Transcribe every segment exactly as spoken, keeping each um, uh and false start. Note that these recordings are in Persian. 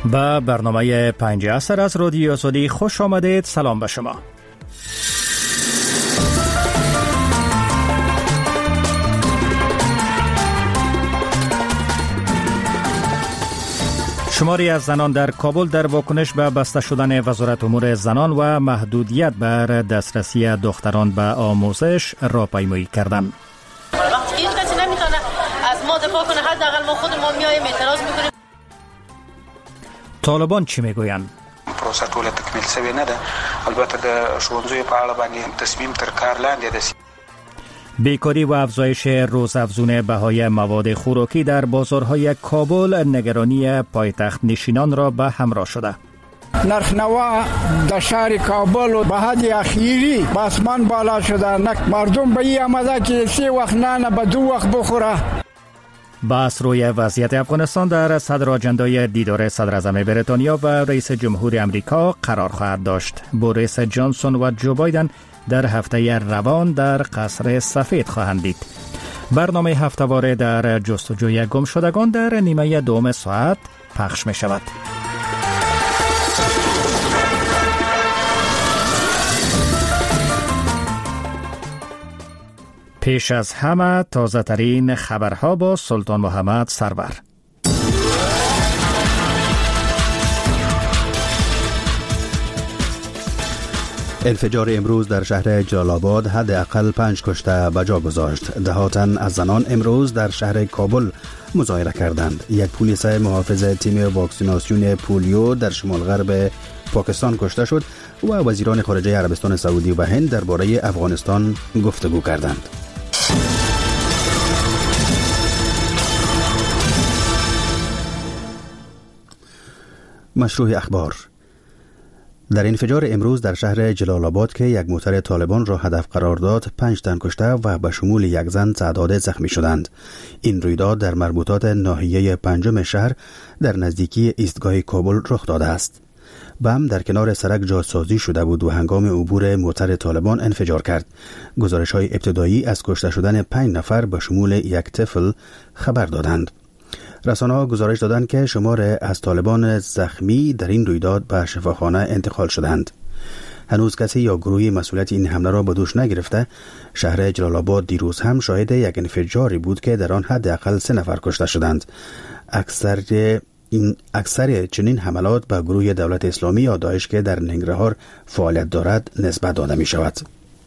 به برنامه پنج عصر از رادیو آزادی خوش آمدید. سلام به شما. شماری از زنان در کابل در واکنش به بسته شدن وزارت امور زنان و محدودیت بر دسترسی دختران به آموزش راهپیمایی کردند. وقتی هیچ کسی نمیتونه از ما دفاع کنه، حداقل ما خود ما میایم اعتراض میکنیم. طالبان چی میگویند؟ پروسه ټوله تکمیل شوی نه ده. البته د ښوونځیو په اړه باندې تصمیم تر کار لاندې ده. بیکاری و افزایش روزافزون بهای مواد خوراکی در بازارهای کابل نگرانی پایتخت نشینان را به همراه شده. نرخنوا در شهر کابل به حد اخیری به آسمان بالا شده. مردم به این آمده که سه وقت نان به دو وقت بخوره. بحث روی وضعیت افغانستان در صدر آجندای دیدار صدر اعظم بریتانیا و رئیس جمهور امریکا قرار خواهد داشت. بوریس جانسون و جو بایدن در هفته روان در قصر سفید خواهند دید. برنامه هفته‌واره در جستجوی گم شدگان در نیمه دوم ساعت پخش می شود. پیش از همه تازه ترین خبرها با سلطان محمد سرور. انفجار امروز در شهر جلال آباد حداقل پنج کشته به جا گذاشت. ده تن از زنان امروز در شهر کابل مظاهره کردند. یک پلیس محافظ تیم واکسیناسیون پولیو در شمال غرب پاکستان کشته شد و وزیران خارجه عربستان سعودی و هند درباره افغانستان گفتگو کردند. مشروع اخبار. در انفجار امروز در شهر جلال آباد که یک موتر طالبان را هدف قرار داد، پنج تن کشته و به شمول یک زن تعداد زخمی شدند. این رویداد در مربوطات ناحیه پنجم شهر در نزدیکی ایستگاه کابل رخ داده است. بم در کنار سرک جاسازی شده بود و هنگام عبور موتر طالبان انفجار کرد. گزارش‌های ابتدایی از کشته شدن پنج نفر به شمول یک طفل خبر دادند. رسانه‌ها گزارش دادند که شمار از طالبان زخمی در این رویداد به شفاخانه انتقال شدند. هنوز کسی یا گروهی مسئولیت این حمله را به دوش نگرفته. شهر جلال آباد دیروز هم شاهد یک انفجاری بود که در آن حداقل سه نفر کشته شدند. اکثر این اکثر چنین حملات به گروه دولت اسلامی یا داعش که در ننگرهار فعالیت دارد نسبت داده می شود.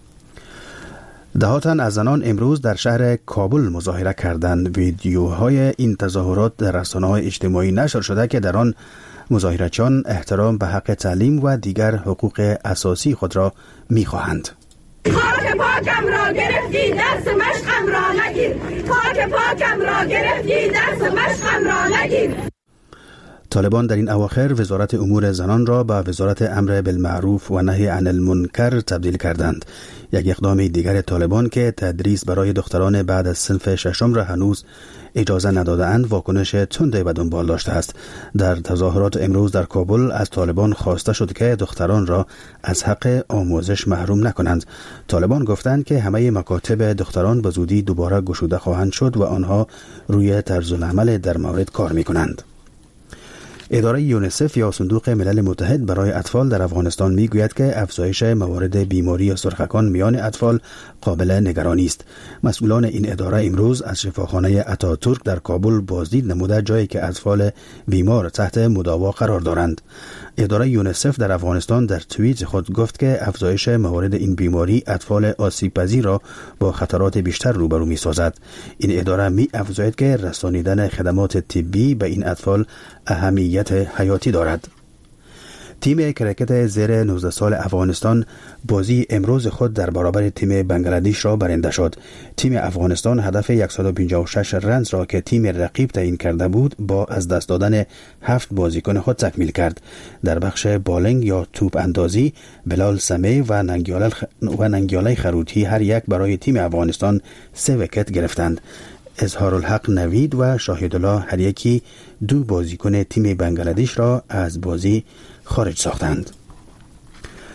ده تن از زنان امروز در شهر کابل مظاهره کردند. ویدیوهای این تظاهرات در رسانه‌های اجتماعی نشر شده که در آن مظاهرچیان احترام به حق تعلیم و دیگر حقوق اساسی خود را می‌خواهند. خاک پاکم را گرفتی، دست مشقم را نگیر. خاک پاکم را گرفتی، دست مشقم را نگیر. طالبان در این اواخر وزارت امور زنان را به وزارت امر بالمعروف و نهی عن المنکر تبدیل کردند. یک اقدام دیگر طالبان که تدریس برای دختران بعد از صنف ششم را هنوز اجازه نداده‌اند واکنش تندی به دنبال داشته است. در تظاهرات امروز در کابل از طالبان خواسته شد که دختران را از حق آموزش محروم نکنند. طالبان گفتند که همه مکاتب دختران به زودی دوباره گشوده خواهند شد و آنها روی طرز العمل در مورد کار می‌کنند. اداره یونیسف یا صندوق ملل متحد برای اطفال در افغانستان میگوید که افزایش موارد بیماری سرخکان میان اطفال قابل نگرانی است. مسئولان این اداره امروز از شفاخانه اتاتورک در کابل بازدید نموده جایی که اطفال بیمار تحت مداوا قرار دارند. اداره یونیسف در افغانستان در توییت خود گفت که افزایش موارد این بیماری اطفال آسیب‌پذیر را با خطرات بیشتر روبرو می‌سازد. این اداره می‌افزاید که رسانیدن خدمات طبی به این اطفال اهمیت حیاتی دارد. تیم کرکت زیر نوزده سال افغانستان بازی امروز خود در برابر تیم بنگلادش را برنده شد. تیم افغانستان هدف صد و پنجاه و شش رنز را که تیم رقیب تعیین کرده بود با از دست دادن هفت بازیکن خود تکمیل کرد. در بخش بالینگ یا توپ اندازی بلال سمی و ننگیاله و ننگیاله خروتی هر یک برای تیم افغانستان سه ویکت گرفتند. اظهارالحق نوید و شاهدالله هر یکی دو بازیکن تیم بنگلادش را از بازی خارج ساختند.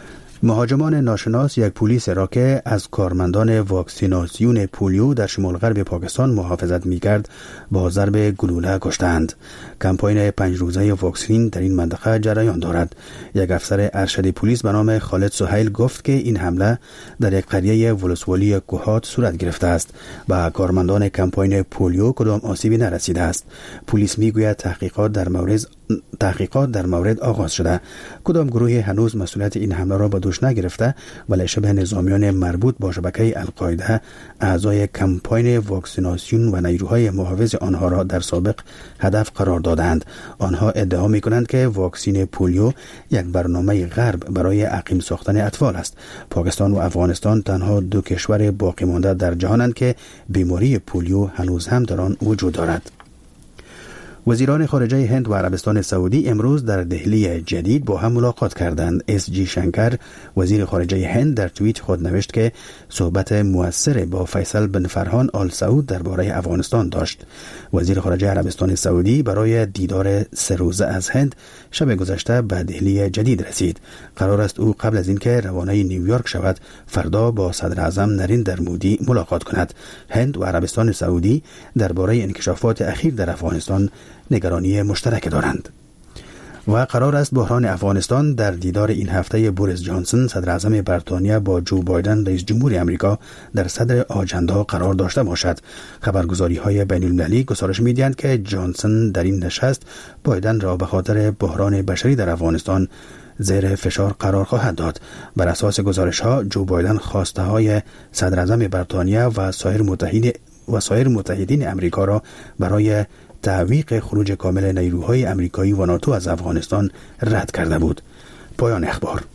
مهاجمان ناشناس یک پلیس را که از کارمندان واکسیناسیون پولیو در شمال غرب پاکستان محافظت می‌کرد با ضرب گلوله کشتند. کمپاین پنج روزه واکسین در این منطقه جریان دارد. یک افسر ارشد پلیس به نام خالد سهیل گفت که این حمله در یک قریه ولسوالی کوهات صورت گرفته است و کارمندان کمپاین پولیو کدام آسیبی نرسیده است. پلیس میگوید تحقیقات در مورد تحقیقات در مورد آغاز شده. کدام گروهی هنوز مسئولیت این حمله را به دوش نگرفته ولی شبه نظامیان مربوط با شبکه القاعده اعضای کمپاین واکسیناسیون و نیروهای محافظ آنها را در سابق هدف قرار دادند. آنها ادعا می‌کنند که واکسین پولیو یک برنامه غرب برای عقیم ساختن اطفال است. پاکستان و افغانستان تنها دو کشور باقی مانده در جهانند که بیماری پولیو هنوز هم در آن وجود دارد. وزیران خارجه هند و عربستان سعودی امروز در دهلی جدید با هم ملاقات کردند. اس جی شنکر وزیر خارجه هند در توییت خود نوشت که صحبت مؤثر با فیصل بن فرحان آل سعود درباره افغانستان داشت. وزیر خارجه عربستان سعودی برای دیدار سه روزه از هند شب گذشته به دهلی جدید رسید. قرار است او قبل از اینکه روانه نیویورک شود فردا با صدر اعظم نریندر مودی ملاقات کند. هند و عربستان سعودی درباره انکشافات اخیر در افغانستان نگرانی مشترک دارند. و قرار است بحران افغانستان در دیدار این هفته بوریس جانسون صدر اعظم بریتانیا با جو بایدن رئیس جمهور آمریکا در صدر آجندا قرار داشته باشد. خبرگزاری های بین المللی گزارش می‌دهند که جانسون در این نشست بایدن را به خاطر بحران بشری در افغانستان زیر فشار قرار خواهد داد. بر اساس گزارش ها جو بایدن خواسته های صدر اعظم بریتانیا و سایر متحدین و سایر متحدین آمریکا را برای تعویق خروج کامل نیروهای آمریکایی و ناتو از افغانستان رد کرده بود. پایان اخبار.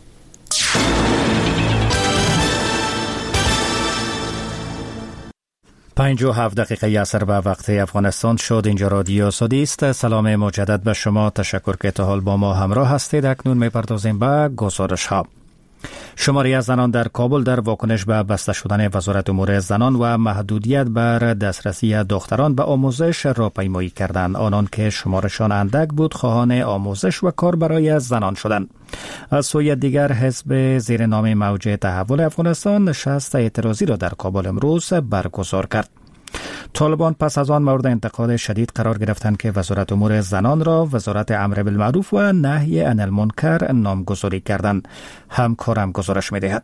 پنج و هفت دقیقه عصر به وقت افغانستان شد. اینجا رادیو سعودی است. سلام مجدد به شما. تشکر که تا حال با ما همراه هستید. اکنون می‌پردازیم به گزارش ها. شماری از زنان در کابل در واکنش به بسته شدن وزارت امور زنان و محدودیت بر دسترسی دختران به آموزش راهپیمایی کردند. آنان که شمارشان اندک بود خواهان آموزش و کار برای زنان شدند. از سوی دیگر حزب زیر نام موج تحول افغانستان نشست اعتراضی را در کابل امروز برگزار کرد. طالبان پس از آن مورد انتقاد شدید قرار گرفتند که وزارت امور زنان را وزارت امر بالمعروف و نهی عن المنکر نامگذاری کردند. همکارم گزارش می‌دهد.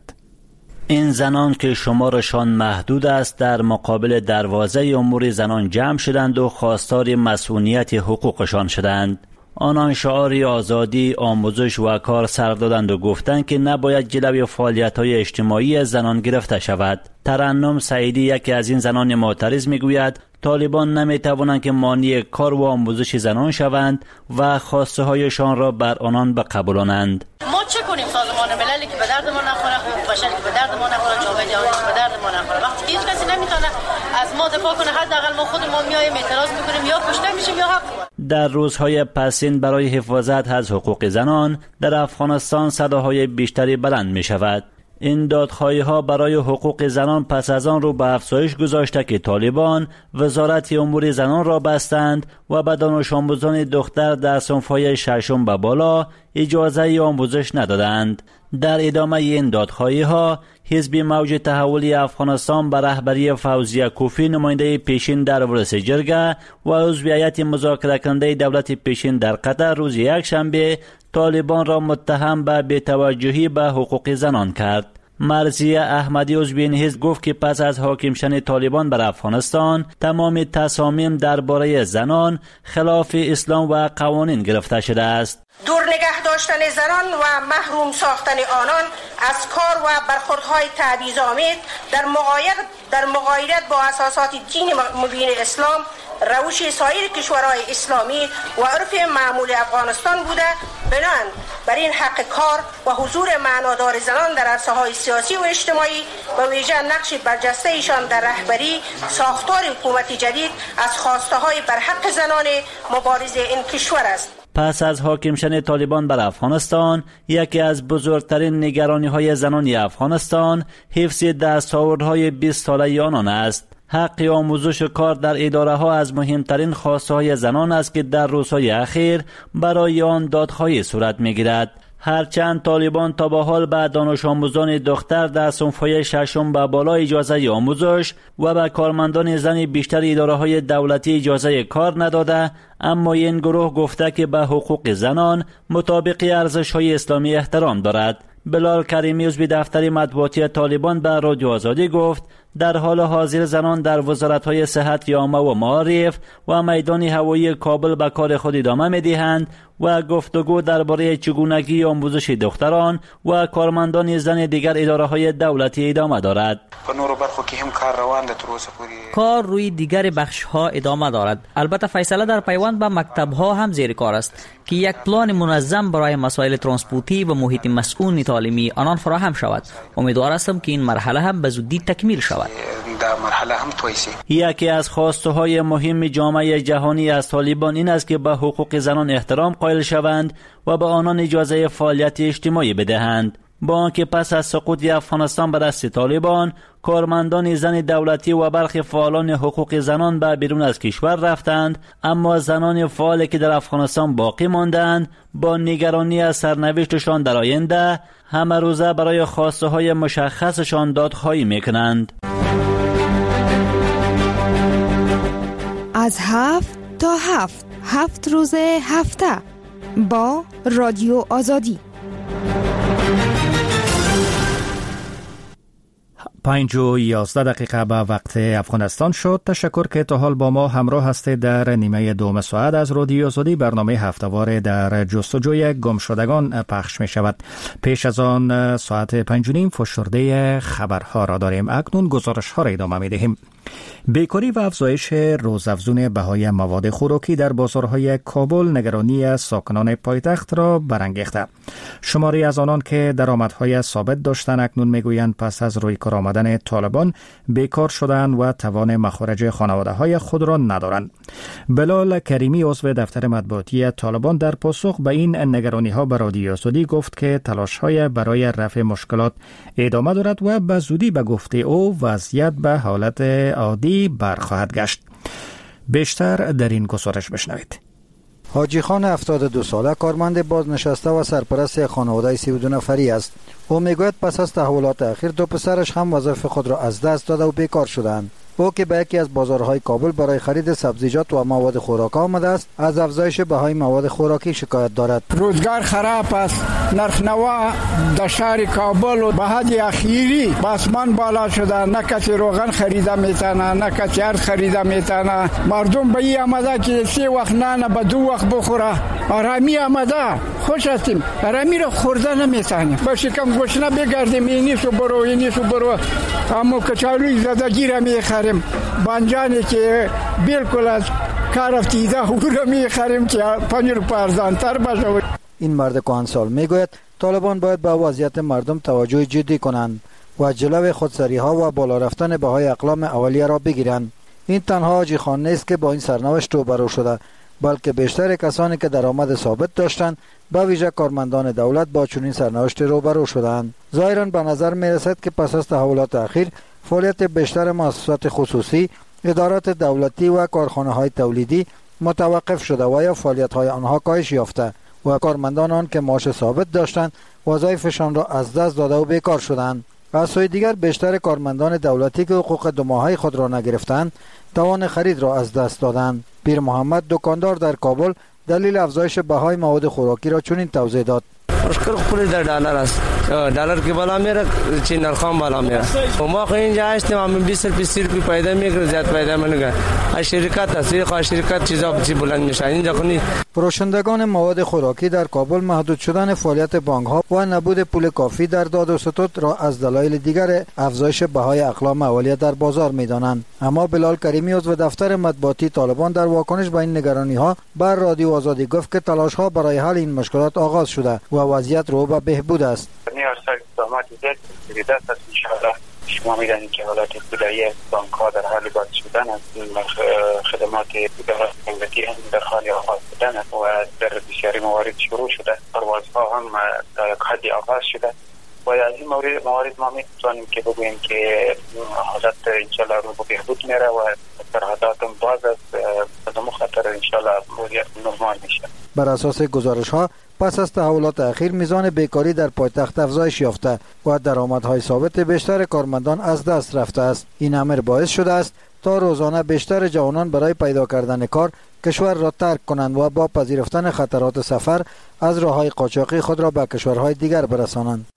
این زنان که شمارشان محدود است در مقابل دروازه امور زنان جمع شدند و خواستار مسئولیت حقوقشان شدند. آنان شعاری آزادی، آموزش و کار سر دادند و گفتند که نباید جلوی فعالیت‌های اجتماعی زنان گرفته شود. ترنم سعیدی یکی از این زنان معترض میگوید طالبان نمیتوانند که مانع کار و آموزش زنان شوند و خواسته هایشان را بر آنان بقبولانند. ما چه کنیم؟ سازمان مللی که به درد ما نخوره، حقوق بشری که به درد ما نخوره، جامعه جهانی که به درد ما نخوره. وقتی هیچ کسی نمیتونه از ما دفاع کنه، حداقل ما خودمون میایم اعتراض میکنیم یا کشته میشیم یا حق. در روزهای پسین برای حفاظت از حقوق زنان در افغانستان صداهای بیشتری بلند می شود. این دادخواهی ها برای حقوق زنان پس از آن رو به افزایش گذاشته که طالبان وزارت امور زنان را بستند و به دانش آموزان دختر در صنف‌های ششم به بالا اجازه آموزش ندادند. در ادامه این دادخواهی ها حزب موج تحولی افغانستان به رهبری فوزیه کوفی نماینده پیشین در ورس جرگه و عضو هیئت مذاکره کننده دولت پیشین در قطر روز یکشنبه طالبان را متهم به بی‌توجهی به حقوق زنان کرد. مرضیه احمدی عضو این حزب گفت که پس از حاکم شدن طالبان بر افغانستان تمام تصامیم درباره زنان خلاف اسلام و قوانین گرفته شده است. دور نگه داشتن زنان و محروم ساختن آنان از کار و برخوردهای تبعیض‌آمیز در مغایرت در مغایرت با اساسات دین مبین اسلام، روش سایر کشورهای اسلامی و عرف معمول افغانستان بوده، بنان بر این حق کار و حضور معنادار زنان در عرصه‌های سیاسی و اجتماعی و ویژه نقش برجسته ایشان در رهبری ساختار حکومت جدید از خواسته‌های برحق زنان مبارز این کشور است. پس از حاکم شدن طالبان بر افغانستان، یکی از بزرگترین نگرانی‌های زنان افغانستان حفظ دستاوردهای بیست ساله آنان است. حق آموزش و کار در اداره ها از مهمترین خواسته های زنان است که در روزهای اخیر برای آن دادخواهی صورت می گیرد. هرچند طالبان تا به حال به دانش آموزان دختر در صنف‌های ششم به بالا اجازه آموزش و به کارمندان زن بیشتر اداره‌های دولتی اجازه کار نداده، اما این گروه گفته که به حقوق زنان مطابق ارزش‌های اسلامی احترام دارد. بلال کریمی عضو دفتر مطبوعاتی طالبان به رادیو آزادی گفت در حال حاضر زنان در وزارت‌های صحت یامه و معارف و میدان هوایی کابل به کار خود ادامه می‌دهند و گفتگو درباره چگونگی آموزش دختران و کارمندان زن دیگر اداره‌های دولتی ادامه دارد. کار روی دیگر بخش‌ها ادامه دارد. البته فیصله در پیوند به مکتب‌ها هم زیر کار است که یک پلان منظم برای مسائل ترانسپورتی و محیط مسکونی تعلیمی آنان فراهم شود. امیدوار هستم که این مرحله هم به زودی تکمیل شود. یکی از خواسته های مهم جامعه جهانی از طالبان این است که به حقوق زنان احترام قائل شوند و به آنان اجازه فعالیت اجتماعی بدهند. با آنکه پس از سقوط افغانستان به دست طالبان، کارمندان زن دولتی و برخی فعالان حقوق زنان به بیرون از کشور رفتند، اما زنان فعالی که در افغانستان باقی ماندند با نگرانی از سرنوشتشان در آینده همه روزه برای خواسته های مشخصشان دادخواهی میکنند. از هفت تا هفت هفت روز هفته با رادیو آزادی. پنج و یازده دقیقه به وقت افغانستان شد. تشکر که تا حال با ما همراه هستید. در نیمه دوم ساعت از رادیو آزادی برنامه هفته‌وار در جستجوی گمشدگان پخش می شود. پیش از آن ساعت پنج و نیم فشرده خبرها را داریم. اکنون گزارش ها را ادامه می دهیم. بیکاری و افزایش روزافزون بهای مواد خوراکی در بازارهای کابل نگرانی ساکنان پایتخت را برانگیخته. شماری از آنان که درآمدهای ثابت داشتند اکنون میگویند پس از روی کار آمدن طالبان بیکار شدند و توان مخارج خانواده‌های خود را ندارند. بلال کریمی عضو دفتر مطبوعاتی طالبان در پاسخ به این نگرانی‌ها به رادیو آزادی گفت که تلاش‌های برای رفع مشکلات ادامه دارد و به زودی به گفته او وضعیت به حالت عادی برخواهد گشت. بیشتر در این گزارش بشنوید. حاجی خان هفتاد و دو ساله کارمند بازنشسته و سرپرست خانواده سی و دو نفری است. او میگوید پس از تحولات اخیر دو پسرش هم وظایف خود را از دست داده و بیکار شدند. او که به یکی از بازارهای کابل برای خرید سبزیجات و مواد خوراک آمده است، از افزایش بهای مواد خوراکی شکایت دارد. روزگار خراب است. نرخ نوا در شهر کابل و به حد اخیری به آسمان بالا شده. نه کسی روغن خریده میتونه، نه کسی ارز خریده میتونه. مردم به این آمده که سه وقت نان به دو وقت بخوره. آرامی آمده. خوش هستیم. آرامی را خورده نمیتونه. با شکم گشنه بگردیم اینی سو برو اینی سو برو. اما کچالوی زدگی را میخریم. بانجانی که بالکل از کار افتیده او را میخریم که پنج روپیه ارزانتر باشه. این مرد کهنسال میگوید طالبان باید به وضعیت مردم توجه جدی کنند و جلوی خودسری ها و بالا رفتن بهای اقلام اولیه را بگیرند. این تنها حاجی خان نیست که با این سرنوشت روبرو شده، بلکه بیشتر کسانی که درآمد ثابت داشتند به ویژه کارمندان دولت با چنین سرنوشت روبرو شدند. ظاهرا به نظر میرسد که پس از تحولات اخیر فعالیت بیشتر مؤسسات خصوصی، ادارات دولتی و کارخانه‌های تولیدی متوقف شده و یا فعالیت‌های آنها کاهش یافته و کارمندان آن که معاش ثابت داشتند وظایفشان را از دست داده و بیکار شدند. از سوی دیگر بیشتر کارمندان دولتی که حقوق دو ماهه خود را نگرفتند توان خرید را از دست دادند. پیر محمد دکاندار در کابل دلیل افزایش بهای مواد خوراکی را چنین توضیح داد. مشکل خود در دلار است. دلار که بالا میره چین نرخام بالا میره. و ما خو اینجا هستیم همین بیست روپیه روپیه پیدا میگیره، زیاد پیدا نمیگیره. از شرکت است، خو شرکت چیزا چی بلند میشه اینجا کنی. فروشندگان مواد خوراکی در کابل محدود شدن فعالیت بانک ها و نبود پول کافی در داد و ستد را از دلایل دیگر افزایش بهای اقلام اولیه در بازار میدانند. اما بلال کریمی عضو دفتر مطبوعاتی طالبان در واکنش به این نگرانی ها بر رادیو آزادی گفت که تلاش ها برای حل این مشکلات آغاز شده و وضعیت رو به بهبود است. شما می‌دانید که حالات ابتدایی بانک ها در حال باز شدن است. خدمات دولتی هم در حال آغاز شدن است و در بسیاری موارد شروع شده. پروازها هم در یک حدی آغاز شده و از این موارد موارد ما می‌توانیم که بگوییم که حالت انشالله رو به بهبود میره و سرحدات هم باز است. مخاطره ان شاء الله وضعیت نرمال میشه. بر اساس گزارش ها پس از تحولات اخیر میزان بیکاری در پایتخت افزایش یافته و درآمدهای ثابت بیشتر کارمندان از دست رفته است. این امر باعث شده است تا روزانه بیشتر جوانان برای پیدا کردن کار کشور را ترک کنند و با پذیرفتن خطرات سفر از راههای قاچاقی خود را به کشورهای دیگر برسانند.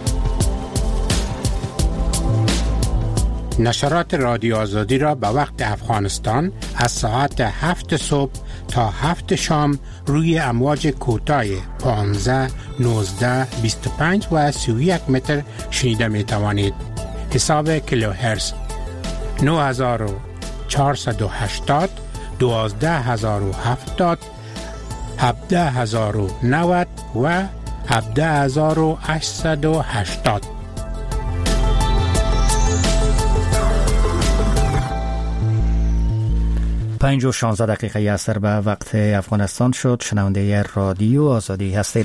نشرات رادیو آزادی را به وقت افغانستان از ساعت هفت صبح تا هفت شام روی امواج کوتاه پانزده، نوزده، بیست و پنج و سی و یک متر شنیده می توانید. حساب کیلوهرتز نه هزار و چهارصد و هشتاد، دوازده هزار و هفتاد، هفده هزار و نود و هفده هزار و هشتصد و هشتاد. پنج و شانزده دقیقه اثر به وقت افغانستان شد. شنونده رادیو آزادی هستید.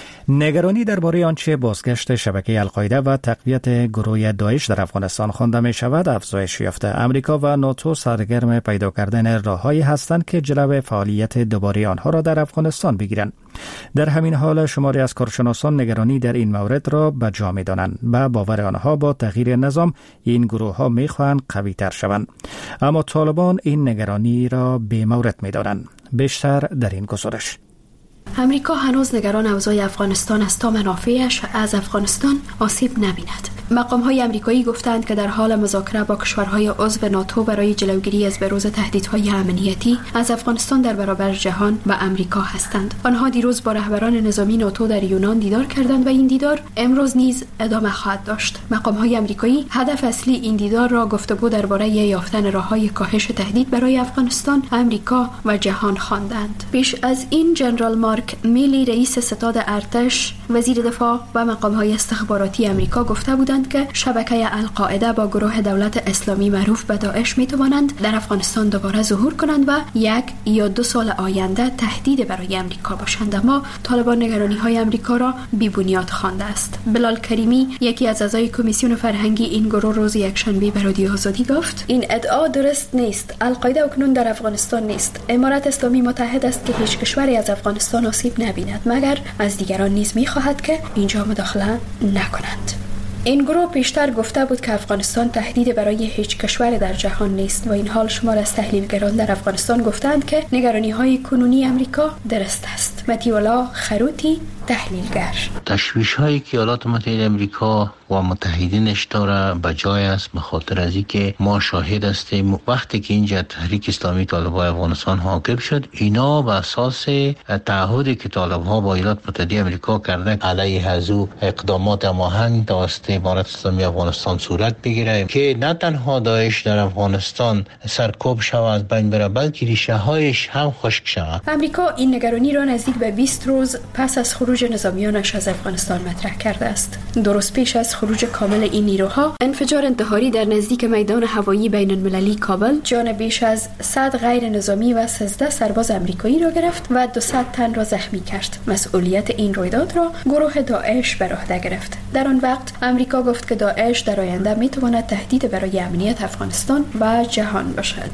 نگرانی درباره آنچه بازگشت شبکه القاعده و تقویت گروه داعش در افغانستان خوانده می شود افزایش یافته. امریکا و ناتو سرگرم پیدا کردن راههایی هستند که جلو فعالیت دوباره آنها را در افغانستان بگیرند. در همین حال شماری از کارشناسان نگرانی در این مورد را به جا می دانند. به باور آنها با تغییر نظام این گروه ها می خواهند قوی تر شوند. اما طالبان این نگرانی را بی مورد می دانند. بیشتر در این گزارش. امریکا هنوز نگران اوضاع افغانستان است تا منافعش از افغانستان آسیب نبیند. مقام‌های آمریکایی گفتند که در حال مذاکره با کشورهای عضو ناتو برای جلوگیری از بروز تهدیدهای امنیتی از افغانستان در برابر جهان و آمریکا هستند. آنها دیروز با رهبران نظامی ناتو در یونان دیدار کردند و این دیدار امروز نیز ادامه خواهد داشت. مقام‌های آمریکایی هدف اصلی این دیدار را گفتگو درباره یافتن راه‌های کاهش تهدید برای افغانستان، آمریکا و جهان خواندند. پیش از این جنرال مارک میلی رئیس ستاد ارتش، وزیر دفاع و مقام‌های استخباراتی آمریکا گفته بودند که شبکه القاعده با گروه دولت اسلامی معروف به داعش می‌توانند در افغانستان دوباره ظهور کنند و یک یا دو سال آینده تهدید برای آمریکا باشند. اما طالبان نگرانی‌های آمریکا را بی‌بنیاد خوانده است. بلال کریمی، یکی از اعضای کمیسیون فرهنگی این گروه، روز یکشنبه به رادیو آزادی گفت: این ادعا درست نیست. القاعده اکنون در افغانستان نیست. امارات اسلامی متحد است که هیچ کشوری از افغانستان آسیب نبیند، مگر از دیگران نیز می‌خواهد که اینجا مداخله نکنند. این گروه پیشتر گفته بود که افغانستان تهدید برای هیچ کشور در جهان نیست و این حال شمار از تحلیلگران در افغانستان گفتند که نگرانی‌های کنونی آمریکا درست است. متیولا خروتی، تحلیلگر: تشویش هایی که ایالات متحده آمریکا و متحدینش داره بجای است، به خاطر از اینکه ما شاهد هستیم وقتی که اینجا تحریک اسلامی طالبان افغانستان حاکم شد، اینا به اساس تعهدی که طالبان با ایالات متحده آمریکا کرده علیه از او اقدامات هماهنگ توسط امارات اسلامی افغانستان صورت بگیره که نه تنها داعش در افغانستان سرکوب شود از بین بره، بلکه ریشه هایش هم خشک شود. آمریکا این نگرانی را نزدیک به بیست روز پس از خروج نظامیانش از افغانستان مطرح کرده است. درست پیش از خروج کامل این نیروها، انفجار انتحاری در نزدیک میدان هوایی بین المللی کابل جان بیش از صد غیر نظامی و سیزده سرباز آمریکایی را گرفت و دویست تن را زخمی کرد. مسئولیت این رویداد را گروه داعش بر عهده گرفت. در آن وقت آمریکا گفت که داعش در آینده میتواند تهدید برای امنیت افغانستان و جهان باشد.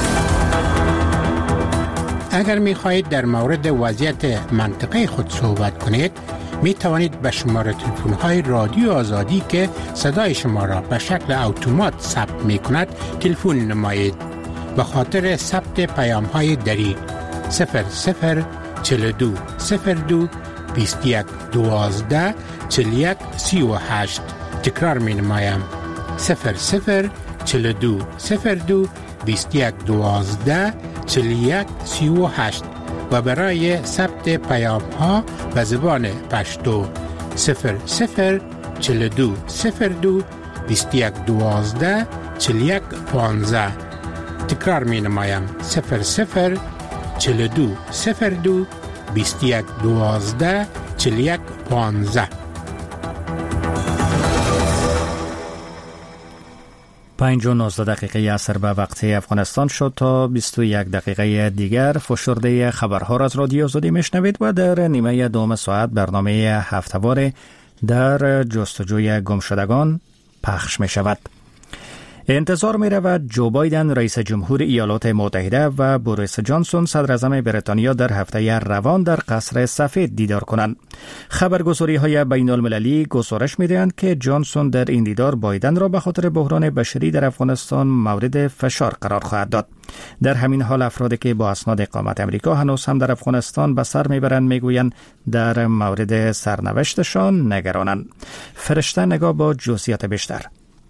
اگر می خواهید در مورد وضعیت منطقه خود صحبت کنید، می توانید به شماره تلفن های رادیو آزادی که صدای شما را به شکل اتومات ثبت می کند تلفن نمایید. به خاطر ثبت پیام های دری صفر صفر چهل و دو صفر دو بیست و یک دوازده چهل و یک سی و هشت. تکرار می نمایم: صفر صفر چهل و دو صفر دو بیست و یک دوازده چهل و یک سی و هشت و برای ثبت پیام ها به زبان پشتو صفر صفر چهل و دو صفر دو بیست و یک دوازده چهل و یک پانزده. تکرار می نمایم: صفر صفر چهل و دو صفر دو بیست و یک دوازده چهل و یک پانزده. پنج و نوزده دقیقه عصر به وقت افغانستان شد. تا بیست و یک دقیقه دیگر فشرده خبرها را از رادیو آزادی میشنوید و در نیمه دوم ساعت برنامه هفته‌وار در جستجوی گمشدگان پخش می شود. انتظار می رود جو بایدن رئیس جمهور ایالات متحده و بوریس جانسون صدر اعظم بریتانیا در هفته روان در قصر سفید دیدار کنند. خبرگزاری های بین المللی گزارش می دهند که جانسون در این دیدار بایدن را به خاطر بحران بشری در افغانستان مورد فشار قرار خواهد داد. در همین حال افرادی که با اسناد اقامت امریکا هنوز هم در افغانستان به سر میبرند میگویند در مورد سرنوشتشان نگرانند. فرشته نگاه با جزئیات بیشتر.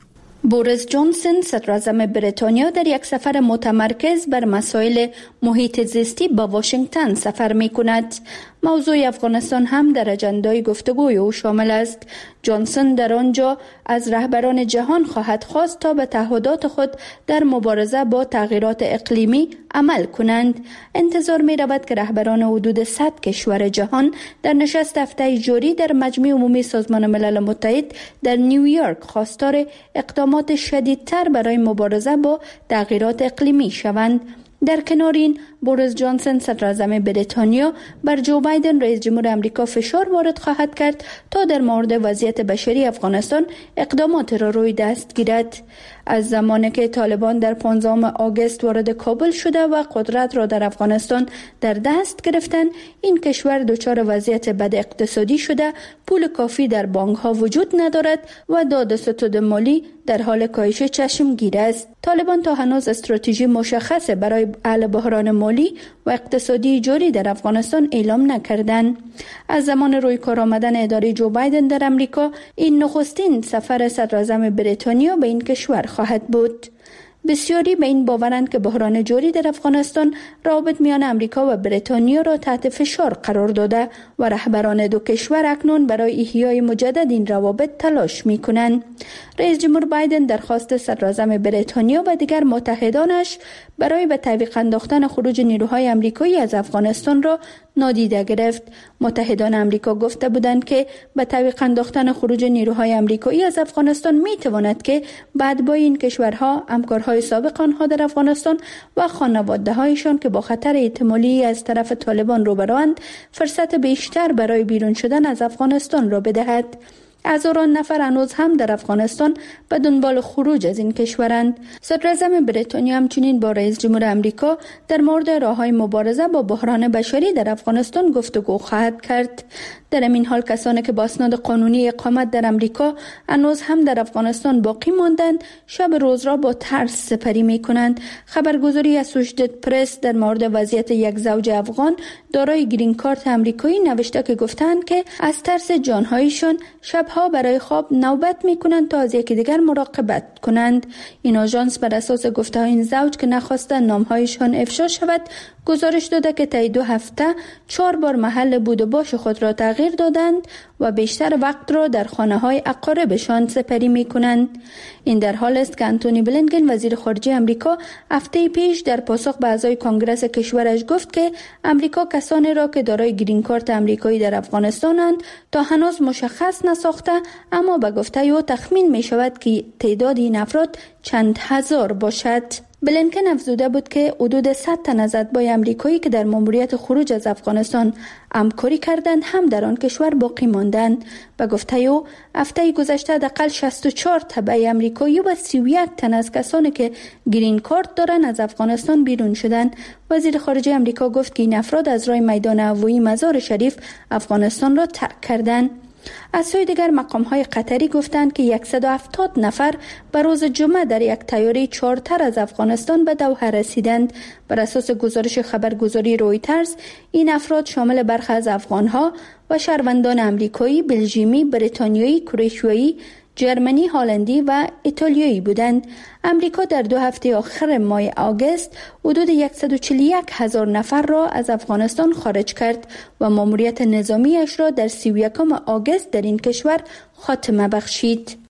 بوریس جانسون صدر اعظم بریتانیا در یک سفر متمرکز بر مسائل محیط زیستی به واشنگتن سفر می کند. موضوع افغانستان هم در اجندای گفتگوی او شامل است. جانسون در آنجا از رهبران جهان خواهد خواست تا به تعهدات خود در مبارزه با تغییرات اقلیمی عمل کنند. انتظار می رود که رهبران حدود صد کشور جهان در نشست هفته جاری در مجمع عمومی سازمان ملل متحد در نیویورک خواستار اقدامات شدیدتر برای مبارزه با تغییرات اقلیمی شوند. در کنار این، بوریس جانسون صدر اعظم بریتانیا بر جو بایدن رئیس جمهور آمریکا فشار وارد خواهد کرد تا در مورد وضعیت بشری افغانستان اقدامات را روی دست گیرد. از زمانی که طالبان در پانزدهم آگوست وارد کابل شده و قدرت را در افغانستان در دست گرفتند، این کشور دچار وضعیت بد اقتصادی شده، پول کافی در بانک ها وجود ندارد و داد و ستد مالی در حال کاهش چشمگیر است. طالبان تا هنوز استراتژی مشخص برای حل بحران مالی و اقتصادی جاری در افغانستان اعلام نکردند. از زمان روی کار آمدن اداره جو بایدن در امریکا، این نخستین سفر صدر اعظم بریتانیا به این کشور خواهد بود. بسیاری به این باورند که بحران جاری در افغانستان روابط میان امریکا و بریتانیا را تحت فشار قرار داده و رهبران دو کشور اکنون برای احیای مجدد این روابط تلاش می کنند. رئیس جمهور بایدن درخواست صدر اعظم بریتانیا و دیگر متحدانش برای به تعویق انداختن خروج نیروهای آمریکایی از افغانستان را نادیده گرفت. متحدان آمریکا گفته بودند که به تعویق انداختن خروج نیروهای آمریکایی از افغانستان می تواند که بعد با این کشورها همکارهای سابق آنها در افغانستان و خانواده‌هایشان که با خطر احتمالی از طرف طالبان روبروند فرصت بیشتر برای بیرون شدن از افغانستان را بدهد. هزاران نفر هنوز هم در افغانستان به دنبال خروج از این کشورند. صدر اعظم بریتانیا همچنین با رئیس جمهور آمریکا در مورد راه‌های مبارزه با بحران بشری در افغانستان گفتگو خواهد کرد. در این حال کسانی که با اسناد قانونی اقامت در امریکا هنوز هم در افغانستان باقی ماندند، شب روز را با ترس سپری می کنند. خبرگزاری اسوشییتد پرس در مورد وضعیت یک زوج افغان دارای گرین کارت آمریکایی نوشته که گفتند که از ترس جانهایشان شبها برای خواب نوبت می کنند تا از یکی دیگر مراقبت کنند. این آژانس بر اساس گفته های این زوج که نخواستند نامهایشان افشا شود گزارش داده که طی دو هفته چهار بار محل بود و باش خود را تغییر دادند و بیشتر وقت را در خانه‌های اقاربشان سپری می‌کنند. این در حال است که انتونی بلینکن وزیر خارجه آمریکا هفته پیش در پاسخ به اعضای کنگره کشورش گفت که آمریکا کسانی را که دارای گرین کارت آمریکایی در افغانستانند تا هنوز مشخص نساخته، اما به گفته او تخمین می‌شود که تعداد این افراد چند هزار باشد. بلینکن افزوده بود که حدود صد تن از اتباع آمریکایی که در ماموریت خروج از افغانستان همکاری کردند هم در آن کشور باقی ماندند. به گفته او هفته گذشته حداقل شصت و چهار تبع آمریکایی و سی و یک تن از کسانی که گرین کارت دارند از افغانستان بیرون شدند. وزیر خارجه آمریکا گفت که این افراد از راه میدان هوایی مزار شریف افغانستان را ترک کردند. از سوی دیگر مقام‌های قطری گفتند که صد و هفتاد نفر به روز جمعه در یک طیاره چارتر از افغانستان به دوحه رسیدند. بر اساس گزارش خبرگزاری رویترز، این افراد شامل برخی از افغان‌ها و شهروندان آمریکایی، بلژیمی، بریتانیایی، کرواتیایی، جرمنی، هلندی و ایتالیایی بودند. امریکا در دو هفته آخر ماه آگوست حدود صد و چهل و یک هزار نفر را از افغانستان خارج کرد و ماموریت نظامیش را در سی و یکم آگوست در این کشور خاتمه بخشید.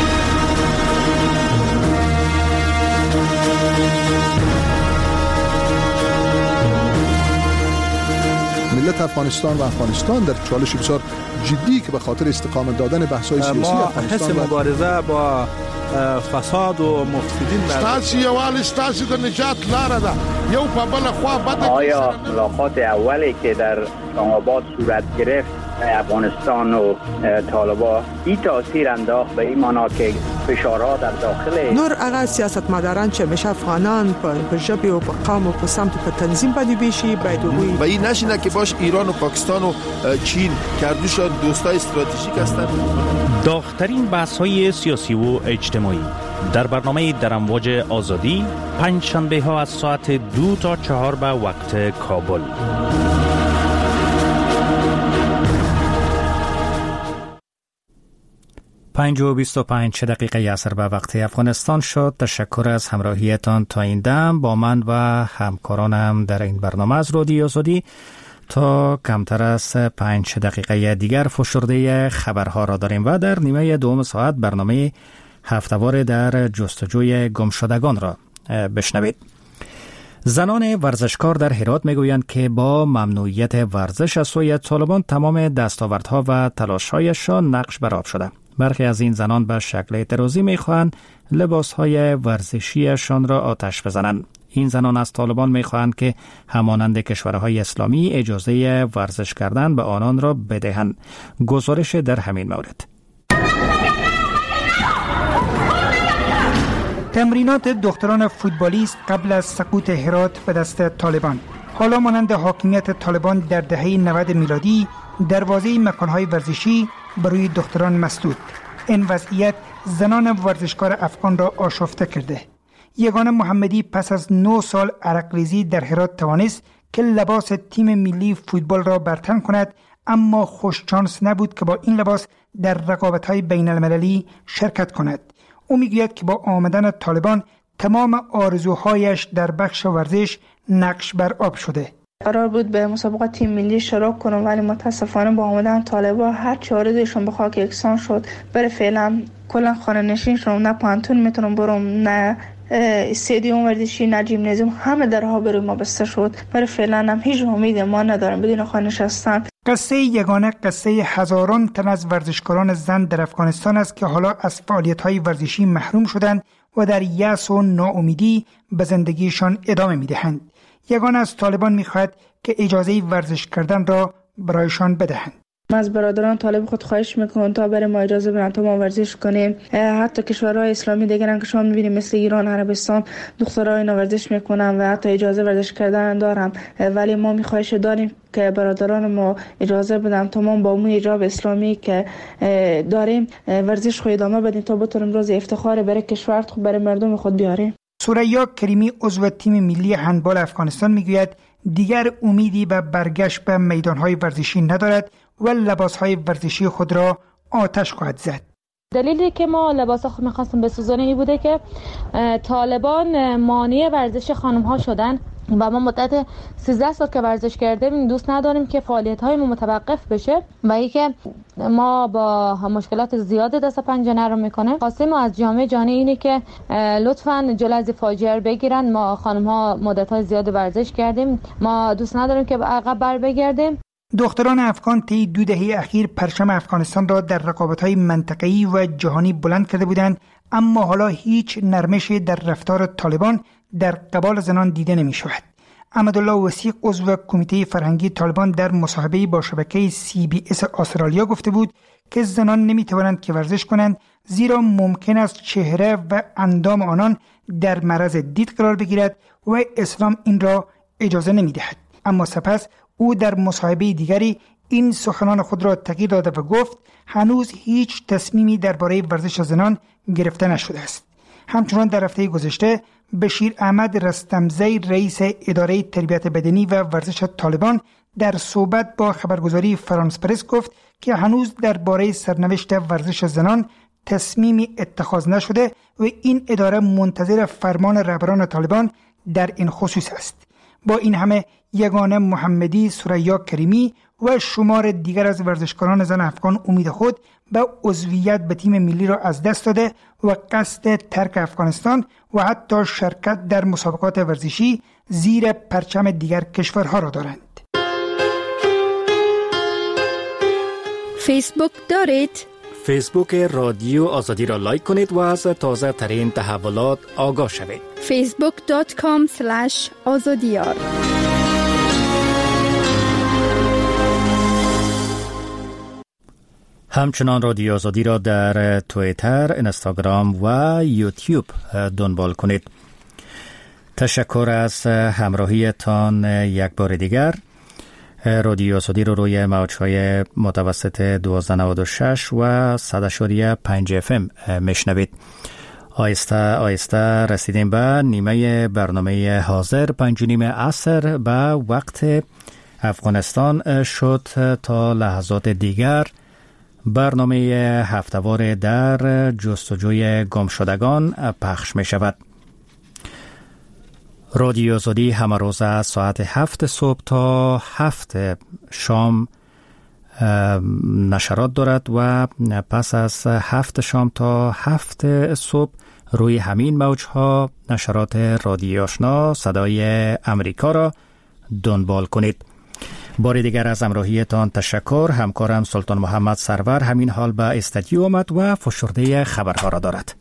ملت افغانستان و افغانستان در چالش بسیار جدی که به خاطر استقامت دادن بحث‌های سیاسی افغانستان ما حس مبارزه با فساد و مفسدین ستاسو یوال ستاسو د نجات لاره ده. یو په بل خوا بده. آیا ملاقات اولی که در اسلام آباد صورت گرفت افغانستان و طالبا این تاثیر انداخت به این معنا که فشارها در داخل نور هغه سیاستمداران چې همیشه افغانان په ژبه او په قوم او په سمت په تنظیم باندې بیشي باید وګوري و این نشینه که باش ایران و پاکستان و چین کردوشان دوستای استراتژیک هستند. داغ‌ترین بحث‌های سیاسی و اجتماعی در برنامه در امواج آزادی پنج شنبه ها از ساعت دو تا چهار به وقت کابل. پنج و بیست و پنج دقیقه عصر به وقت افغانستان شد. تشکر از همراهیتان تا این دم. با من و همکارانم در این برنامه از رادیو آزادی تا کمتر از پنج دقیقه دیگر فشرده خبرها را داریم و در نیمه دوم ساعت برنامه هفته‌وار در جستجوی گمشدگان را بشنوید. زنان ورزشکار در هرات میگویند که با ممنوعیت ورزش از سوی طالبان تمام دستاوردها و تلاش‌هایشان نقش بر آب شده. برخی از این زنان به شکل اعتراضی میخواهند لباسهای ورزشیشان را آتش بزنند. این زنان از طالبان میخواهند که همانند کشورهای اسلامی اجازه ورزش کردن به آنان را بدهند. گزارش در همین مورد. تمرینات دختران فوتبالیست قبل از سقوط هرات به دست طالبان. حالا مانند حاکمیت طالبان در دهه نود میلادی دروازه مکانهای ورزشی برای دختران مسدود. این وضعیت زنان ورزشکار افغان را آشفته کرده. یگانه محمدی پس از نه سال عرقریزی در هرات توانست که لباس تیم ملی فوتبال را برتن کند، اما خوش شانس نبود که با این لباس در رقابت‌های بین المللی شرکت کند. او میگوید که با آمدن طالبان تمام آرزوهایش در بخش ورزش نقش بر آب شده. قرار بود به مسابقات تیم ملی شرکت کنم ولی متاسفانه با آمدن طالبان هر چه آرزوشون به خاک یکسان شد. برای فعلا کلا خانه نشین شدم، نه پانتون میتونم برم، نه استادیوم ورزشی، نه ژیمنازیوم، همه درها برای ما بسته شد. برای فعلا هم هیچ امید ما ندارم بدون خانه نشستن. قصه یگانه قصه هزاران تن از ورزشکاران زن در افغانستان است که حالا از فعالیت‌های ورزشی محروم شدند و در یأس و ناامیدی به زندگیشان ادامه می‌دهند. یگانه از طالبان می‌خواهد که اجازه ورزش کردن را برایشان بدهند. من از برادران طالب خود خواهش میکنم تا برای ما اجازه بدن تا ما ورزش کنیم. حتی کشورهای اسلامی دیگران که شما میبینید مثل ایران، عربستان، دخترها اینا ورزش میکنن و حتی اجازه ورزش کردن دارم، ولی ما میخواهش داریم که برادران ما اجازه بدن تا ما با اون حجاب اسلامی که داریم ورزش خود ادامه بدیم تا بتونیم روز افتخار برای کشور خود، برای مردم خود بیاریم. ثریا کریمی عضو تیم ملی هندبال افغانستان میگوید دیگر امیدی به برگشت به میدانهای ورزشی ندارد و لباسهای ورزشی خود را آتش خواهد زد. دلیلی که ما لباس خود می‌خواستیم بسوزانیم این بوده که طالبان مانع ورزش خانم‌ها شدن و ما مدت سیزده سال که ورزش کردیم دوست نداریم که فعالیت‌های ما متوقف بشه و اینکه ما با مشکلات زیاد دست پنجه نرم میکنه. خواستیم از جامعه جهانی اینه که لطفاً جلوی از فاجعه بگیرن. ما خانم‌ها مدت‌های زیاد ورزش کردیم، ما دوست نداریم که عقب بر بگردیم. دختران افغان طی دو دهه اخیر پرچم افغانستان را در رقابت‌های منطقه‌ای و جهانی بلند کرده بودند، اما حالا هیچ نرمشی در رفتار طالبان در قبال زنان دیده نمی‌شود. احمدالله وثیق عضو کمیته فرهنگی طالبان در مصاحبه‌ای با شبکه سی بی اس استرالیا گفته بود که زنان نمی‌توانند که ورزش کنند زیرا ممکن است چهره و اندام آنان در معرض دید قرار بگیرد و اسلام این را اجازه نمی‌دهد. اما سپس او در مصاحبه دیگری این سخنان خود را تغییر داده و گفت هنوز هیچ تصمیمی درباره ورزش زنان گرفته نشده است. همچنان در هفته گذشته بشیر احمد رستمزی رئیس اداره تربیت بدنی و ورزش طالبان در صحبت با خبرگزاری فرانس پرس گفت که هنوز درباره سرنوشت ورزش زنان تصمیمی اتخاذ نشده و این اداره منتظر فرمان رهبران طالبان در این خصوص است. با این همه یگانه محمدی، ثریا کریمی و شمار دیگر از ورزشکاران زن افغان امید خود به عضویت به تیم ملی را از دست داده و قصد ترک افغانستان و حتی شرکت در مسابقات ورزشی زیر پرچم دیگر کشورها را دارند. فیسبوک دارید؟ فیسبوک رادیو آزادی را لایک کنید و از تازه ترین تحولات آگاه شوید. فیسبوک دات کام اسلش آزادیار. همچنان رادیو آزادی را در توییتر، اینستاگرام و یوتیوب دنبال کنید. تشکر از همراهیتان یک بار دیگر. رادیو آزادی رو روی موج‌های متوسط دوازده نود و شش و صد و پنج اف ام میشنوید. آیسته آیسته رسیدیم به نیمه برنامه حاضر. پنج و نیم عصر به وقت افغانستان شد. تا لحظات دیگر برنامه هفته‌وار در جستجوی گمشدگان پخش می شود. رادیو آزادی همه روز از ساعت هفت صبح تا هفت شام نشرات دارد و پس از هفت شام تا هفت صبح روی همین موجها نشرات رادیو آشنا صدای امریکا را دنبال کنید. بار دیگر از همراهیتان تشکر. همکارم سلطان محمد سرور همین حال به استودیو آمد و فشرده خبرها را دارد.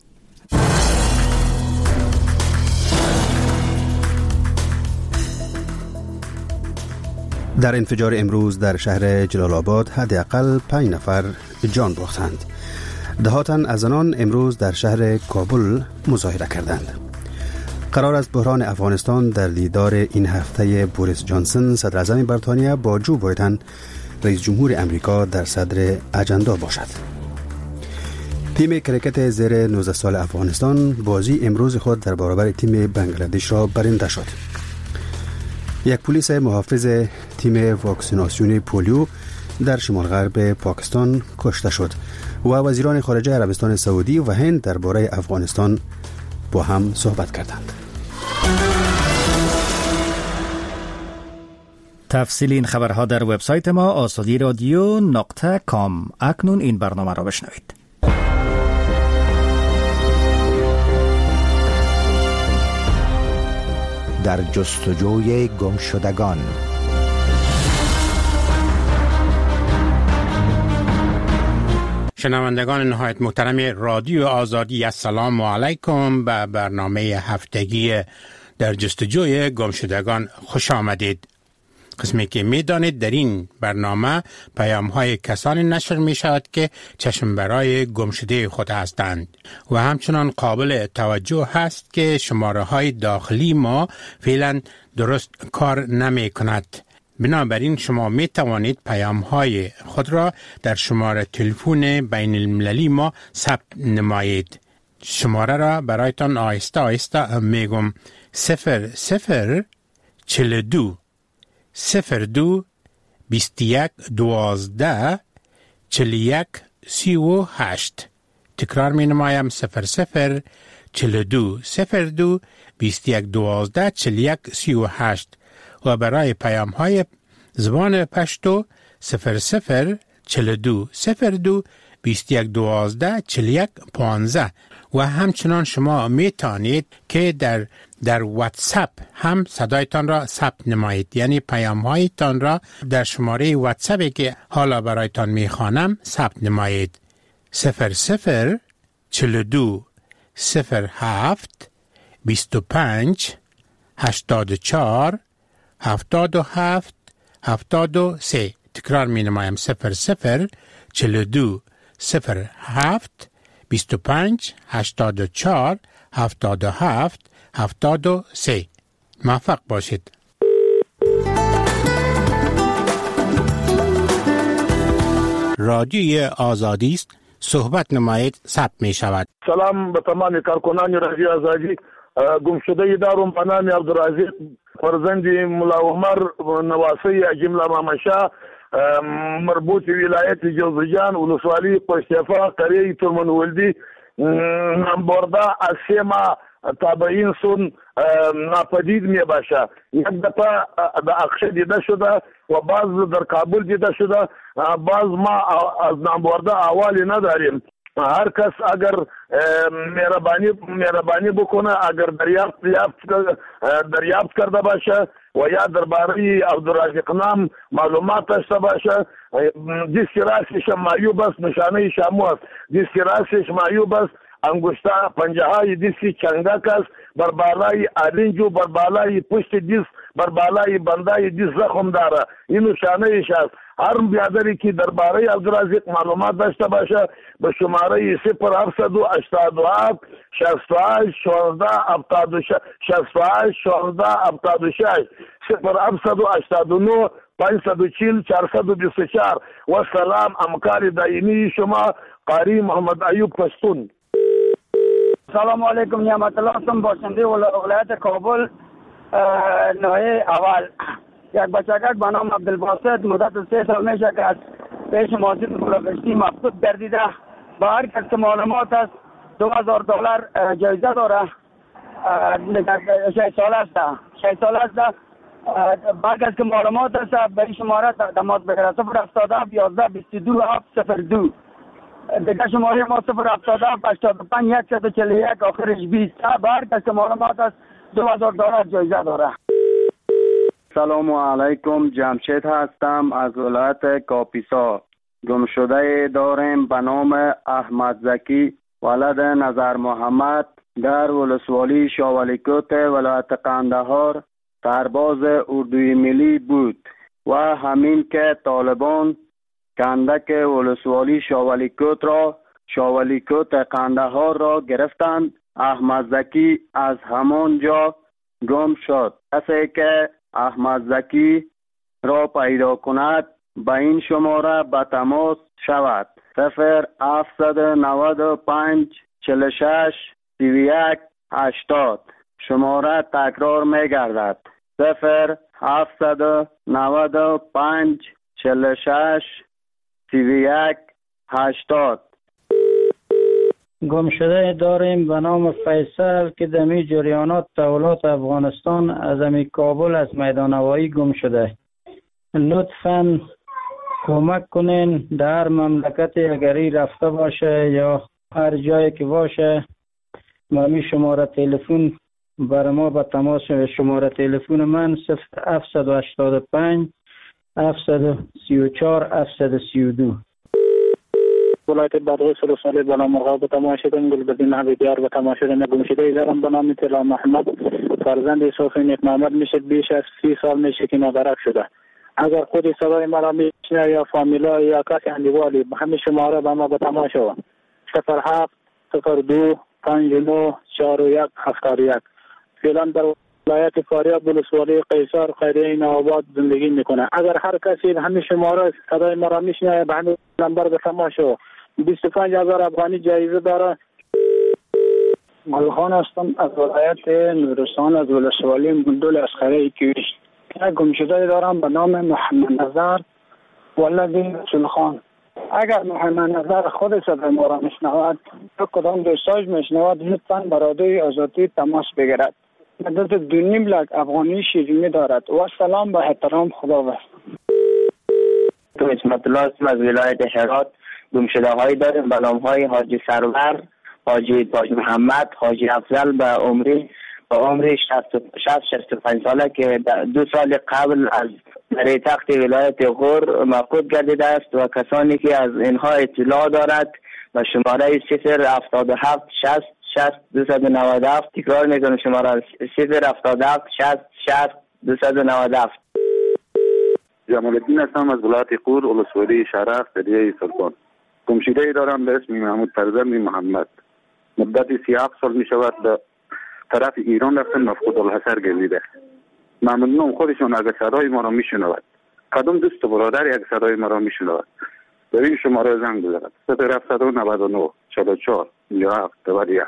در انفجار امروز در شهر جلال آباد حداقل پنج نفر جان باختند. دهها تن از آنان امروز در شهر کابل مظاهره کردند. قرار است بحران افغانستان در دیدار این هفته بوریس جانسون صدر اعظم بریتانیا با جو بایدن رئیس جمهور امریکا در صدر اجندا باشد. تیم کرکت زیر نوزده سال افغانستان بازی امروز خود در برابر تیم بنگلادش را برنده شد. یک پلیس محافظ تیم واکسیناسیون پولیو در شمال غرب پاکستان کشته شد و وزیران خارجه عربستان سعودی و هند درباره افغانستان با هم صحبت کردند. تفصیل این خبرها در وبسایت ما آزادی رادیو نقطه کام. اکنون این برنامه را بشنوید. در جستجوی گمشدگان. شنوندگان نهایت محترم رادیو آزادی، السلام علیکم. به برنامه هفتگی در جستجوی گمشدگان خوش آمدید. قسمی که می دانید در این برنامه پیام های کسانی نشر می شود که چشم برای گمشده خود هستند و همچنان قابل توجه هست که شماره های داخلی ما فعلا درست کار نمی کند. بنابراین شما می توانید پیام های خود را در شماره تلفن بین المللی ما ثبت نمایید. شماره را برایتان آهسته آهسته می گم. صفر صفر چل دو صفر دو بیست یک دوازده چل یک سی و هشت. تکرار می نمایم. صفر صفر چل دو صفر دو بیست یک دوازده چل یک سی و هشت و برای پیام های زبان پشتو صفر صفر چل دو صفر دو بیست یک دوازده چل یک پانزده. و همچنان شما می توانید که در در واتساپ هم صدایتان را ثبت نمایید، یعنی پیام هایتان را در شماره واتساپی که حالا برایتان می خوانم ثبت نمایید. صفر صفر چل دو صفر هفت بیست و پنج هشتاد و چهار هفتاد و هفت هفتاد و سه. تکرار می نمایم. صفر صفر چل دو صفر هفت بیست و پنج هشتاد و چهار هفتاد و هفت هفتاد و سه. موفق باشید. رادیوی آزادی است. صحبت نمایید. ثبت می شود. سلام به تمام کارکنان رادیو آزادی. گمشده دارم به نام عبدالرزاق فرزند ملا عمر نواسی جمله مامشا، مربوط ولایت جوزجان، ولسوالی پشتیفا، قریه ترمنولدی، نمبرده از سه ماه تابعین سون ناپدید می باشه. یک دفعه در اقشه دیده شده و بعض در کابل دیده شده، بعض ما از نمبرده اوالی نداریم. هر کس اگر مهربانی مهربانی بکنه، اگر دریافت دریافت کرده باشه و یا درباره عبدالرزاق نام معلومات داشته باشه، دیسک راستش معیوب است، نشانه شامو است، دیسک راستش معیوب است، انگشتا پنجه های دیسک چنگک است، بر بالای آرنجو، بر بالای پشت دیس، بر بالای بندای دیس زخم داره. این نشانه ایش است. هر بیادری که درباره عبدالرزاق معلومات داشته باشه به شماره صفر هفتصد و هشتاد و هفت شصت و هشت شانزده هفتاد و شش شصت و هشت شانزده هفتاد و شش صفر هفتصد و هشتاد و نه پانصد و چهل چهارصد و بیست و چهار و سلام همکار دائمی شما قاری محمد ایوب پشتون. سلام علیکم نعمت الله هستم، باشنده ولایت کابل ناحیه اول. یک بچگک به نام عبدالباسط مدت سه سال میشه که از پیش ماسید بلوکشتی مفقود گردیده. با هر کس که معلومات است دو هزار دلار جایزه داره. شش سال است شش سال است با هر کس که معلومات است به شماره تماس بگیره صفر هفتاد و هفت یازده بیست و دو هفت صفر دو. دیگه شماره ما صفر هفتاد و هفت هشتاد و پنج صد و چهل و یک آخرش بیست. با هر کس که معلومات است دو هزار دلار جایزه داره. سلام علیکم، جمشید هستم از ولایت کاپیسا. گمشده داریم به نام احمد زکی ولد نظر محمد در ولسوالی شاولیکوت ولایت قندهار سرباز اردوی ملی بود و همین که طالبان کندک ولسوالی شاولیکوت را شاولیکوت قندهار را گرفتند، احمد زکی از همان جا گم شد. کسی که احمد زکی را پیدا کند به این شماره به تماس شود صفر هفتصد و نود و پنج چهل و شش سی و یک هشتاد. شماره تکرار می گردد صفر هفتصد و نود و پنج چهل و شش سی و یک هشتاد. گم شده داریم به نام فیصل که دمی جریانات تولات افغانستان از امی کابل از میدان هوایی گم شده. لطفاً کمک کنین در مملکت اگری رفته باشه یا هر جایی که باشه ممی شماره تلفن بر ما به تماس. شماره تلفن من صفر هفتصد و هشتاد و پنج هفتصد و سی و چهار هفتصد و سی و دو. ولایت بادغیس رساله بنا مرغاب به تماشیدن گلبدین حبیبیار به تماشیدن گمشده دارم به نام طلا محمد فرزند صوفی نیک محمد میشه. بیش از سی سال میشه که نادرک شده. اگر خود صدای مرا میشنه یا فامیلا یا کسی اندیوالی به همین شماره به ما به تماشا صفر هفت صفر دو پنج نه چهار و یک هفتاد و یک. فعلا در ولایت فاریاب ولسوالی قیصر خیریه نوآباد زندگی میکنه. اگر هر کسی همین شماره صدای مرا میشنه به همین نمبر به تماشا بیست و پنج هزار افغانی جایزه داره. ملخان هستم از ولایت نورستان از ولسوالی مندول اسخره کیویش. یک گمشده دارم به نام محمد نظر ولد رسول خان. اگر محمد نظر خود صدای ما را میشنود یا کدام دوستاش میشنود لطفاً برادوی آزادی تماس بگیرد. مدت دو نیم لک افغانی شیرینی دارد و سلام به احترام خدا بست. تو اسمت الله هستم از ولایت هرات. گمشده هایی داریم به نام های حاجی سرور، حاجی تاج محمد، حاجی افضل به عمری به عمری شصت شصت و پنج ساله که دو سال قبل از در تخت ولایت غور مفقود گردیده است و کسانی که از اینها اطلاع دارد و شماره صفر هفتاد و هفت شصت شصت دویست و نود و هفت تکرار میکنم شماره صفر هفتاد و هفت شصت شصت دویست و نود و هفت. جمال الدین هستم از ولایت غور ولسوالی شرف دریای سلطان. گمشده دارم به اسم محمود فرزند محمد. مدت سی و هفت سال می شود به طرف ایران رفتن مفقود الحصر گردیده. ممنونم خودشون اگر صدای ما را می شنود. کدام دوست و برادر یک صدای ما را می شنود به این شماره زنگ بزند صفر هفتصد و نود و نه چهل و چهار پنجاه و هفت دو یک.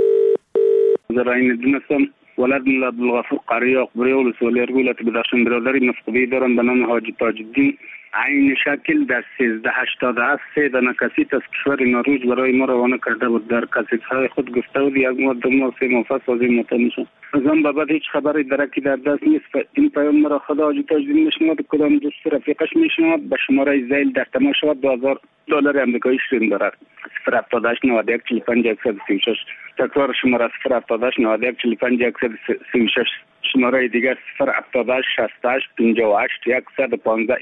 زراین الدین هستم ولد ملا عبدالغفور قاری اقبری ولسوالی ارگولت بدخشان. برادری مفقودی دارم به نام حاجی تاج الدین عین شکل در سیزده هشتاد و هفت سه دانه کسیت از کشور نروژ برای ما روانه کرده بود. در کسیت‌های خود گفته بود یک ماه دو ماه سه ماه پس از این مطمئن میشم. از آن به بعد هیچ خبری درکی در دست نیست. این پیام مرا خدا حاجی تاج الدین میشنود کدام دوست رفیقش میشنود به شماره زیل در تماس شود دو هزار دلار آمریکایی شیرین دارد صفر هفتاد و هشت نود و یک چهل و پنج صد و سی و شش. تکرار شماره صفر هفتاد و هشت نود و یک چهل و پنج صد و سی و شش. شماره دیگر صفر هفتاد و هشت شصت و هشت پنجاه و هشت صد و پانزده.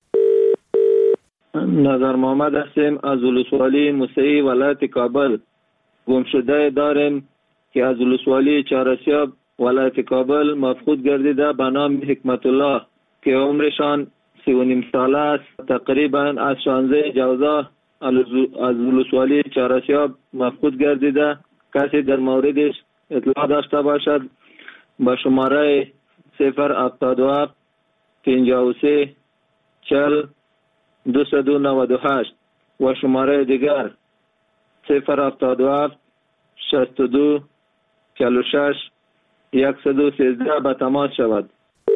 نظر محمد هستیم از ولسوالی موسعی ولایت کابل. گمشده داریم که از ولسوالی چهارسیاب ولایت کابل مفقود گردیده به نام حکمت الله که عمرشان سی و نیم ساله است. تقریبا از شانزده جوزا از ولسوالی چهارسیاب مفقود گردیده. کسی در موردش اطلاع داشته باشد با شماره صفر هفتاد و هفت پنجاه و سه چهل دویست و نود و هشت و شماره دیگر صفر هفتاد و هفت شصت و دو چهل و شش صد و سیزده به تماس شود.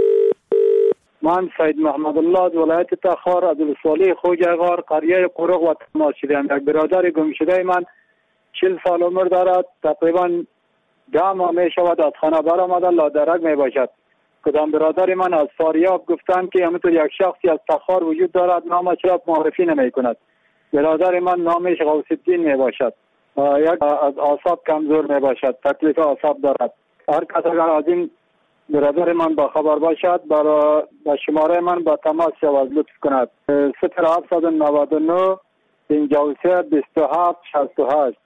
من سید محمد الله از ولایت تخار از ولسوالی خوجغار قریه قرق و تماس شدم. یک برادر گم شده من چهل سال عمر دارد. تقریبا ده ماه می شود از خانه برآمده لادرک می باشد. کدام برادر من از فاریاب گفتند که همینطور یک شخصی از تخار وجود دارد، نامش را معرفی نمی کند. برادر من نامش غوث الدین می باشد. یک از اعصاب کمزور می باشد، تکلیف اعصاب دارد. هر کس اگر از این برادر من با خبر باشد برای با شماره من با تماس شود لطف کند. صفر هفتصد و نود و نه پنجاه و سه بیست و هفت شصت و هشت.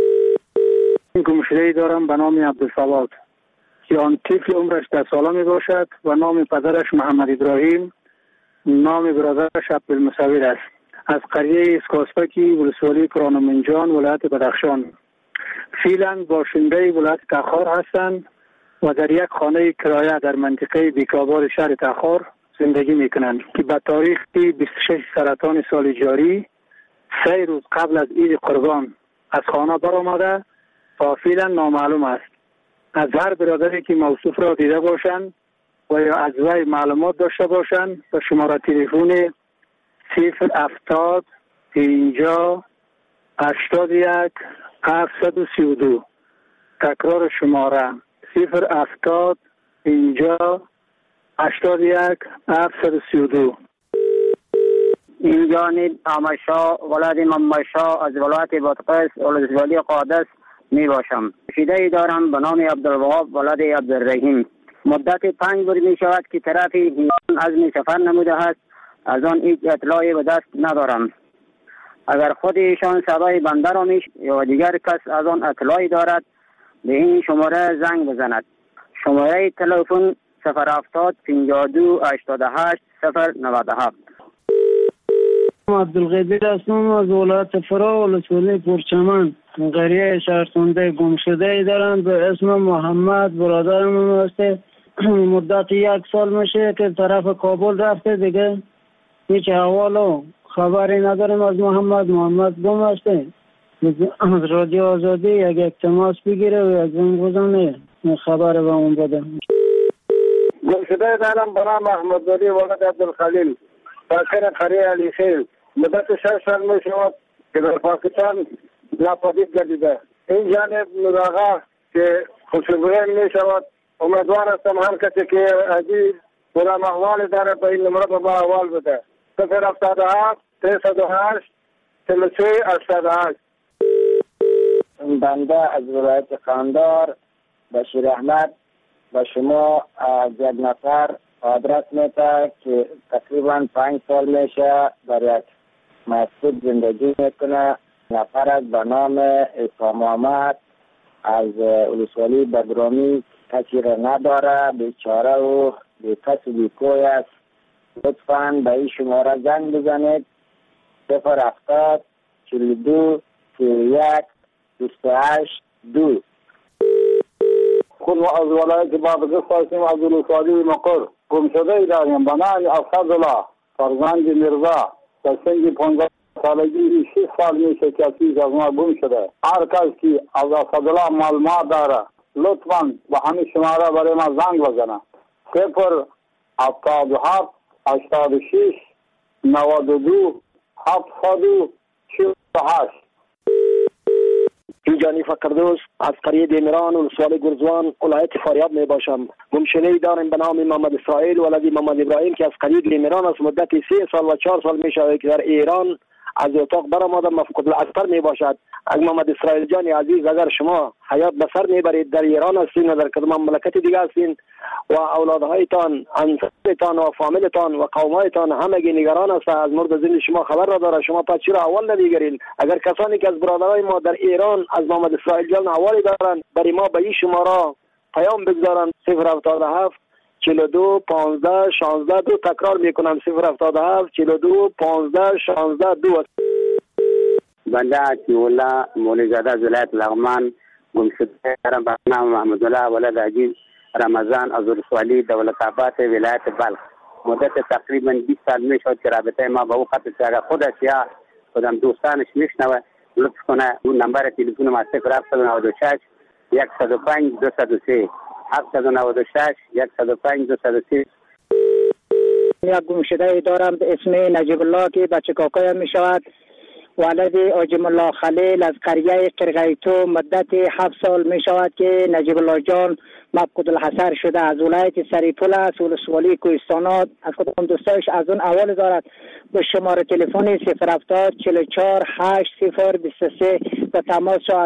گمشده‌ای دارم به نام عبدالصمد که آن طفل عمرش ده ساله می باشد و نام پدرش محمد ابراهیم، نام برادرش عبدالمصور است. از قریه اسکاسپکی ولسوالی کرانمنجان ولایت بدخشان. فعلا باشنده ولایت تخار هستند و در یک خانه کرایه در منطقه بیکابار شهر تخار زندگی می کنند که به تاریخ بیست و شش سرطان سال جاری سه روز قبل از عید قربان از خانه برآمده و فعلا نامعلوم است. از هر برادری که موصوف را دیده باشند و یا از وی معلومات داشته باشند به شماره تلفن صفر هفتاد پنجاه هشتاد و یک هفتصد و سی و دو. تکرار شماره صفر هفتاد پنجاه هشتاد و یک هفتصد و سی و دو. این جانب آمشا ولاد ممشا از ولایت بادغیس ولسوالی قادس می باشم. شیده دارم به نام عبدالوهاب ولاد عبدالرحیم. مدت پنج روز می شود که طرف ایران عزم سفر نموده است. از آن هیچ اطلاعی به دست ندارم. اگر خود ایشان صدای بنده را میش یا دیگر کس از آن اطلاعی دارد به این شماره زنگ بزند. شماره تلفن صفر هفتاد پنجاه و دو هشتاد و هشت صفر نود و هفت. عبدالقدیر هستم از ولایت فرا ولسوالی پرچمن. قریه شهرسنده گمشده دارند به اسم محمد. برادرم هسته. مدت یک سال میشه که طرف کابل رفته، دیگه هیچ احوال و خبری نداریم از محمد. محمد گم هسته. از رادیو آزادی یک یک تماس بگیره و یک زنگ بزنه خبر به اون بده. گمشده دارم به نام احمد ولی ولد عبدالخلیل ساکن قریه علی خیل. مدت شش سال می شود که در پاکستان ناپدید گردیده. این جانب نوراغا که خوشبویی می شود. امیدوار هستم هر کسی که عزیز کدام احوال داره به این نمره با احوال بده. صفر هفتاد و هفت سیصد و هشت چهل و سه هشتاد و هشت. بنده از ولایت قندار بشیر احمد به شما از یک نفر آدرس میده که تقریبا پنج سال میشه در یک مسجد زندگی میکنه. نفر از به نام عیسی محمد از ولسوالی بدرامی کسی را نداره، بیچاره و بی کس و بی کوی است. لطفاً به این شماره زنگ بزنید صفر هفتاد چهل و دو سی و یک بیست و هشت دو. خود از ولایت بادغیس هستیم از ولسوالی مقر. گمشده داریم به نام اسدالله فرزند میرزا در سن پانزده سالگی شش سال میشه که از ما گم شده. هر کس که از اسدالله معلومات داره لطفاً به همین شماره برای ما زنگ بزنه. صفر هفتاد و هفت هشتاد و شش نود و دو هفتصد و چهل و هشت. اینجانی فقردوس از قریه دیمران ولسوالی گرزوان ولایت فاریاب می باشم. گمشده‌ای دارم به نام محمد اسرائیل ولد محمد ابراهیم که از قریه دیمران از مدت سه سال و چهار سال می شود که در ایران از اتاق برآمده مفقود الاثر می باشد. از محمد اسرائیل جان عزیز اگر شما حیات به سر میبرید در ایران هستین و در کدام مملکت دیگه هستین و اولادهایتان انصارتان و فامیلتان و قومایتان همگی نگران است از مورد زندگی شما خبر را داره، شما پس چرا اول نمیگیرین؟ اگر کسانی که از برادرای ما در ایران از محمد اسرائیل جان اوالی دارن برای ما به این شماره پیام بگذارن صفر هفتاد و هفت چهل و دو پانزده شانزده دو. تکرار میکنم صفر هفتاد و هفت چهل و دو پانزده شانزده دو. بنده عطی‌الله مولیزاده از ولایت لغمان گمشده دارم به نام محمد الله ولد عجیز رمضان از ولسوالی دولت آباد ولایت بلخ. مدت تقریبا بیست سال میشد که رابطه ما با او قطع شد. اگر خودش یا خودم دوستانش میشنوه لطف کنه اون نمبر تلفن ما صفر هفت نه شش صفر پنج دو صفر سه هفت نه شش صفر پنج دو صفر سه. یک گمشده دارم به اسم نجیب الله که بچه کاکایم می شود. ولد آجم الله خلیل از قریه قرقیتو. مدت هفت سال می شود که نجیب الله جان مفقود الحصر شده. از ولایت سریپول است ولسوالی کوهستانات. از خودم دوستایش از اون اول دارد به شماره تلفن صفر هفتاد چهل و چهار هشت صفر بیست و سه به تماس شود.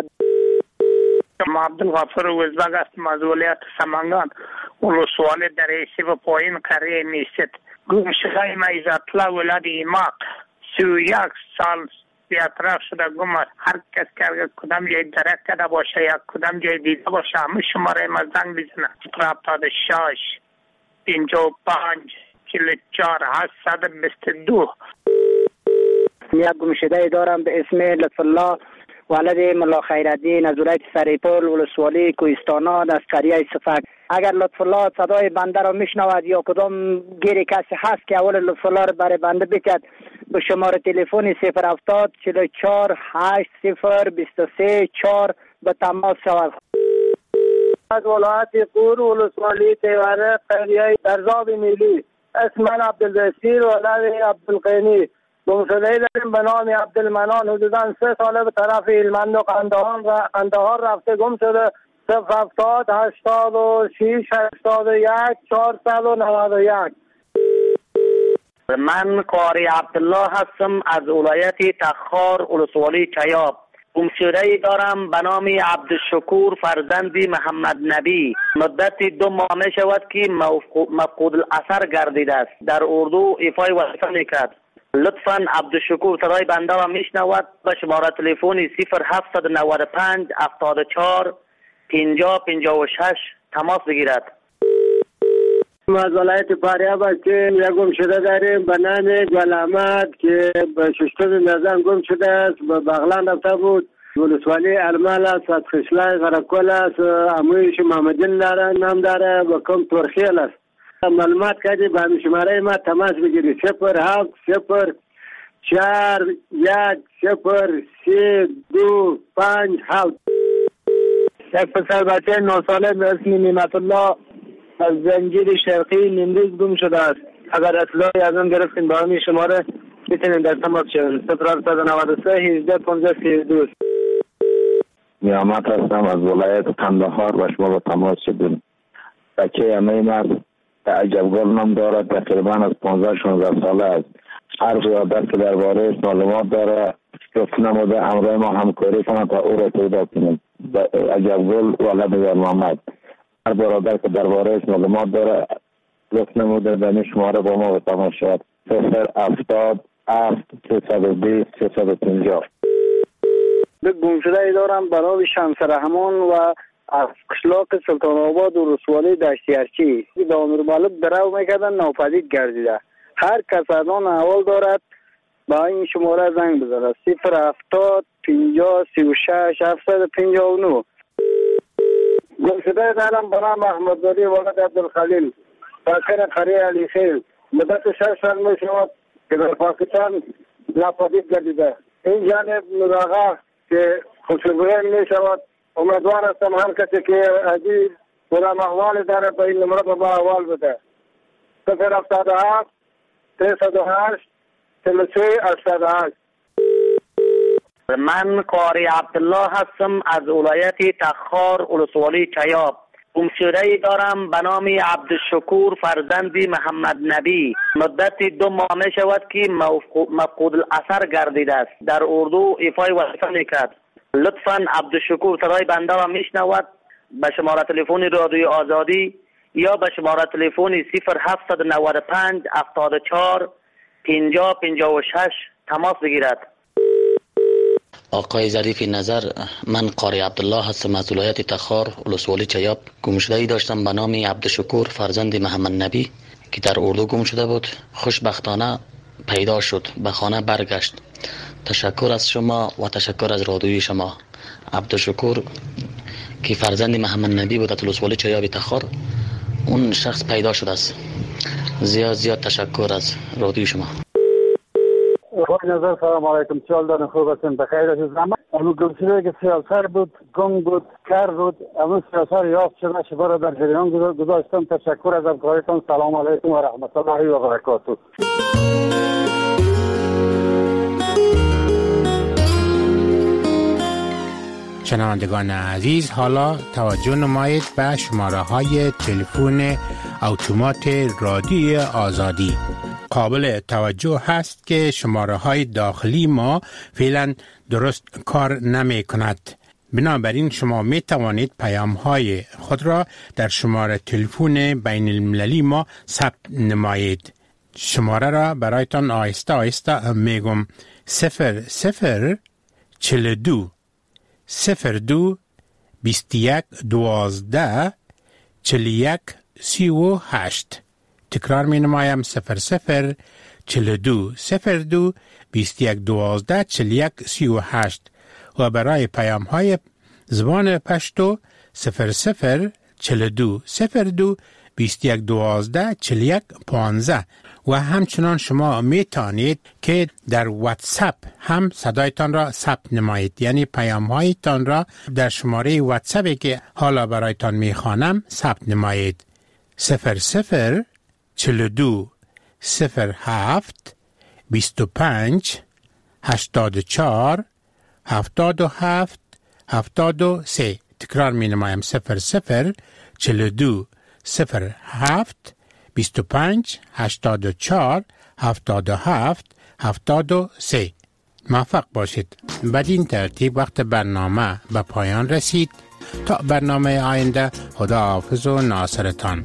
ما عبدالغفور وزبگ هستم از ولایت سمنگان ولسوالی در ایسی و پایین قریه میست. گمشده ما عزت‌الله ولد ایماق سی و یک سال بیاطراف شده گم است. هر کس که کدام جای درک کرده باشه یا کدام جای دیده باشه همه شماره ما زنگ بزنه. صفر هفتاد و شش پنجاه و پنج چهل و چهار هشتصد و بیست و دو. یک گمشده دارم به اسم لطف الله ولد ملا خیرالدین از ولایت سریپول ولسوالی کوهستانات از قریه صفک. اگر لطف الله صدای بنده را میشنود یا کدام گیری کسی هست که اول لطف الله را برای بنده بکد به شماره تلفن صفر هفتاد چهل و چهار هشت صفر بیست و سه چهار به تماس شود. از ولایت قور ولسوالی تیوره قریه درزاب میلی. اسم من عبدالبصیر ولد عبدالقینی. گمشده داریم به نام عبدالمنان. حدودا سه ساله به طرف هلمند و قندهار رفته گم شده. صفر هفتاد هشتاد و شش هشتاد و یک چهارصد و نود و یک. من قاری عبدالله هستم از ولایت تخار ولسوالی چیاب. گمشده دارم به نام عبدالشکور فرزند محمد نبی. مدت دو ماه می شود که مفقود الاثر گردیده است. در اردو ایفای وظیفه میکرد. لطفاً عبدالشکور صدای بنده را میشنود به شماره تلفن صفر هفت نه پنج هفتاد و چهار پنجاه پنجاه و شش تماس بگیرد. از ولایت فاریاب هستیم. یک گمشده داریم به نام گل احمد که به ششتم نظام گم شده است. به بغلان رفته بود. ولسوالی المال است. از خشلای غرکل است. امویش محمدین داره نام داره و کم ترخیل است. معلومات کردی به شماره ما تماس بگیری صفر هفت صفر چهار یک صفر سه دو پنج هفت. یک پسر بچه نه ساله به اسم نعمت الله از زنجیر شرقی نیمروز گم شده است. اگر اطلاعی از آن گرفتین با همین شماره میتونین در تماس شوین. صفر هفت نه سه هجده پانزده سی و دو. نیامت هستم از ولایت قندهار و شما با تماس شدیم. بچه همه است عجبگل نام دارد. تقریبا از پانزده شانزده ساله است. هر زیادت که درباره معلومات داره لطف نموده همراه ما همکاری کنند تا او را پیدا کنیم. عجبگل ولد در محمد. هر برادر که درباره معلومات داره لطف نموده در شماره با ما به تماس شد. صفر هفتاد هفت سیصد و بیست سیصد و پنجاه. به گمشده دارم برای شمس رحمان و از قشلاق سلطان آباد و رسوالی دشتیارچی به امیر مالک درو میکردن ناپدید گردیده. هر کس از آن احوال دارد با این شماره زنگ بزنه صفر هفتاد پنجاه سی و شش هفتصد و پنجاه و نه. گمشده دارم به نام احمدزاده ولد عبدالخلیل ساکن قریه علی خیل. مدت شش سال می شود که در پاکستان ناپدید گردیده. این جانب نوراغا که خوشبویی می شود. امیدوار هستم هر کسی که عزیز کدام احوال داره به این نمره با احوال بده. صفر هفتاد و هفت سیصد و هشت چهل و سه هشتاد و هشت. من قاری عبدالله هستم از ولایت تخار ولسوالی چیاب. گمشده دارم به نام عبدالشکور فرزند محمد نبی. مدت دو ماه می شود که مفقود الاثر گردیده است. در اردو ایفای وظیفه میکرد. لطفاً عبدالشکور صدای بنده را میشنود به شماره تلفن رادیو آزادی یا به شماره تلفن صفر هفت نه پنج هفتاد و چهار پنجاه پنجاه و شش تماس بگیرد. آقای ظریف نظر، من قاری عبدالله هستم از ولایت تخار ولسوالی چیاب. گمشده‌ای داشتم به نام عبدالشکور فرزند محمد نبی که در اردو گم شده بود. خوشبختانه پیدا شد، به خانه برگشت. تشکر از شما و تشکر از رادیوی شما. عبدالشکور که فرزند محمد نبی بود از ولسوالی چیاب تخار، اون شخص پیدا شده است. زیاد زیاد تشکر از رادیوی شما. آقای نظر سلام علیکم، چال دارن خوب هستن، بخیر از زمان. اما گمشده که سیاسر بود، گنگ بود، کر بود، اما سیاسر یافت شده شبه را در جریان گذاشتم. تشکر از همکاریتان. سلام علیکم و رحمت الله و برکاته. شنوندگان عزیز، حالا توجه نمایید به شماره های تلفن اتومات رادیو آزادی. قابل توجه هست که شماره های داخلی ما فعلا درست کار نمی کند. بنابراین شما می توانید پیام های خود را در شماره تلفن بین المللی ما ثبت نمایید. شماره را برایتان آهسته آهسته می گم. صفر صفر چل دو صفر دو بیست یک دوازده چل یک سی و هشت. تکرار می نمایم. صفر صفر چل دو صفر دو بیست یک دوازده چل یک سی و هشت. و برای پیام های زبان پشتو صفر صفر چل دو صفر دو بیست یک دوازده چل یک پانزده. و همچنان شما می توانید که در واتساپ هم صدایتان را ثبت نمایید، یعنی پیام هایتان را در شماره واتساپی که حالا برایتان می خوانم ثبت نمایید. صفر صفر چل دو صفر هفت بیست و پنج هشتاد و چهار هفتاد و هفت هفتاد و سه. تکرار می نمایم. صفر صفر چل دو صفر هفت بیست و پنج هشتاد و چهار هفتاد و هفت هفتاد و سه. موفق باشید. بدین ترتیب وقت برنامه به پایان رسید. تا برنامه آینده، خدا حافظ و ناصرتان.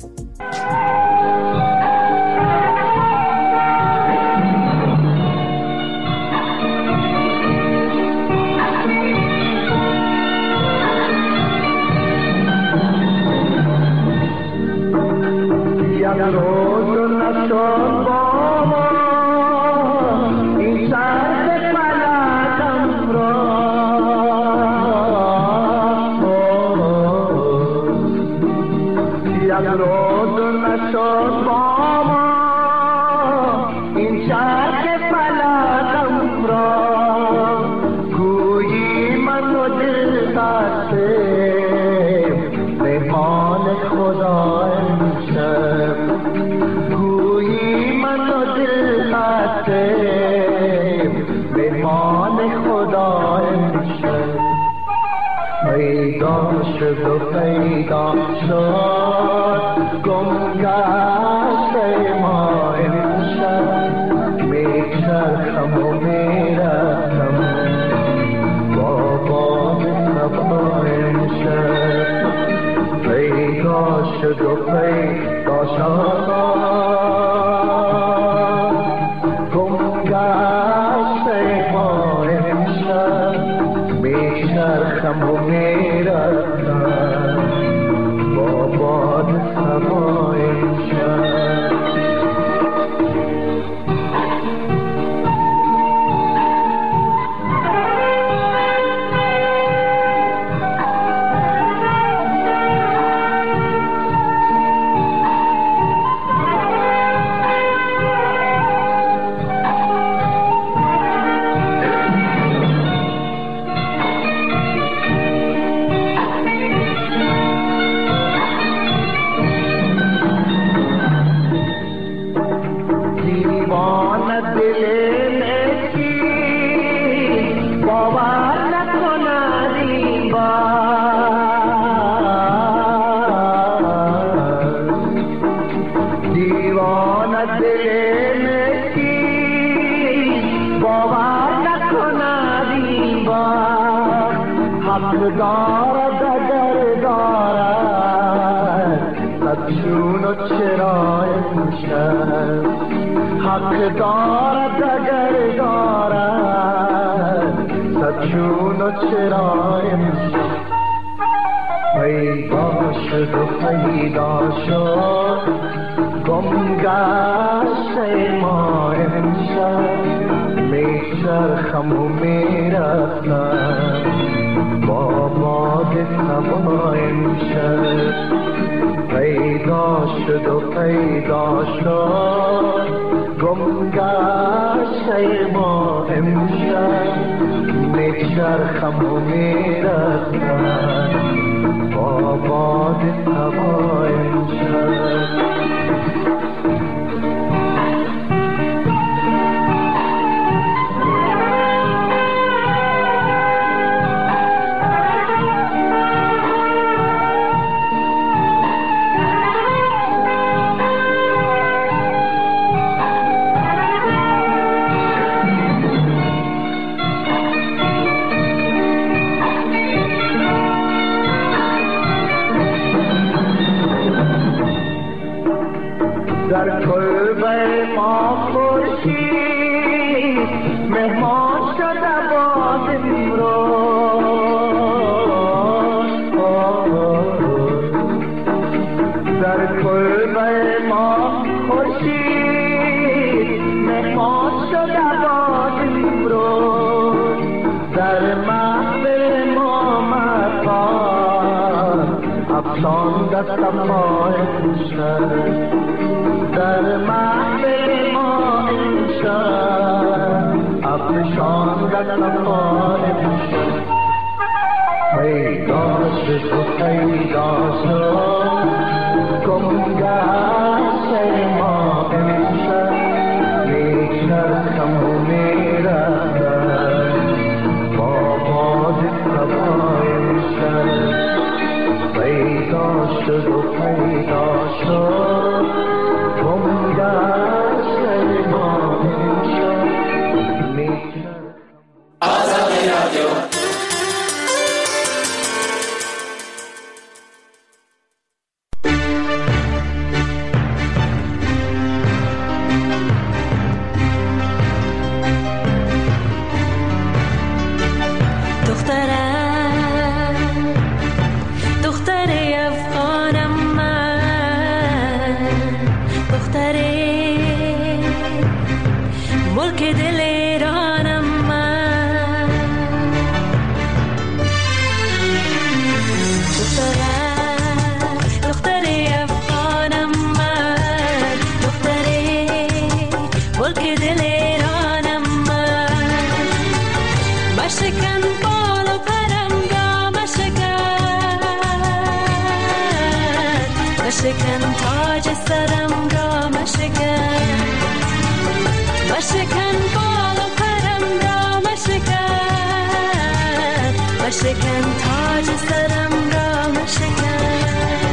شد و پیدا شد گم گشته ما امشب میچرخم و میرفتم با باد صبا امشب پیدا شد و پیدا شد گم گشته ما امشب میچرخم و میرفتم با باد صبا امشب حق دارد اگر دارد از جون و چرا امشب پیدا شد و پیدا شد گم گشت ما امشب میچرخم و میرفتم با باد هوا امشب پیدا شد و پیدا شد گم گشت ما امشب میچرخم و میرفتم با باد هوا امشب در کلبه ما خورشید مهمان شده باز امروز در کلبه ما خورشید مهمان شده باز امروز در محفل ما مکان افشانده صفا امشب در محفل ما امشب افشانده صفا امشب پیدا شد و پیدا شد گم گشت ما امشب میچرخم و میرفتم با باد هوا امشب پیدا شد و پیدا شد مشکن تاج سرم را مشکن مشکن بال و پرم را مشکن مشکن تاج سرم را مشکن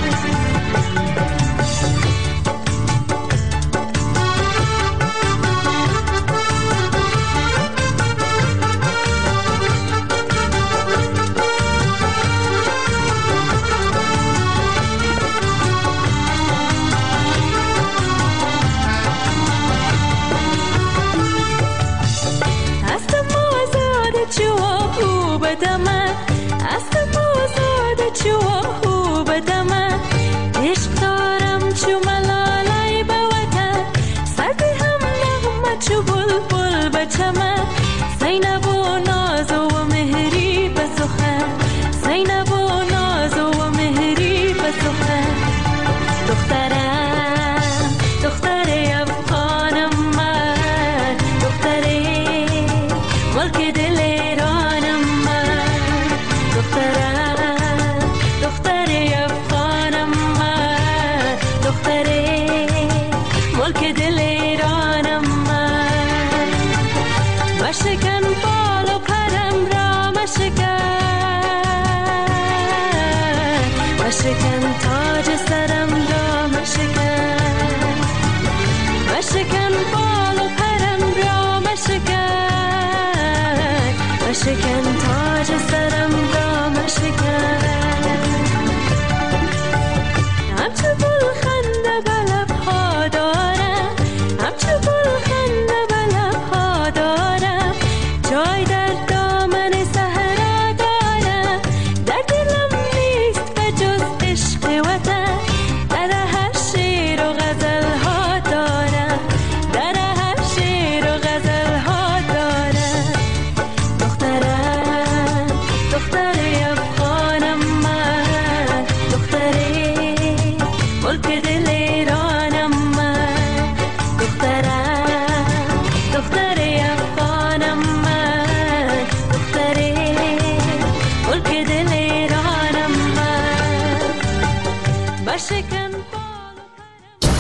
مشکن بال و پرم را مشکن مشکن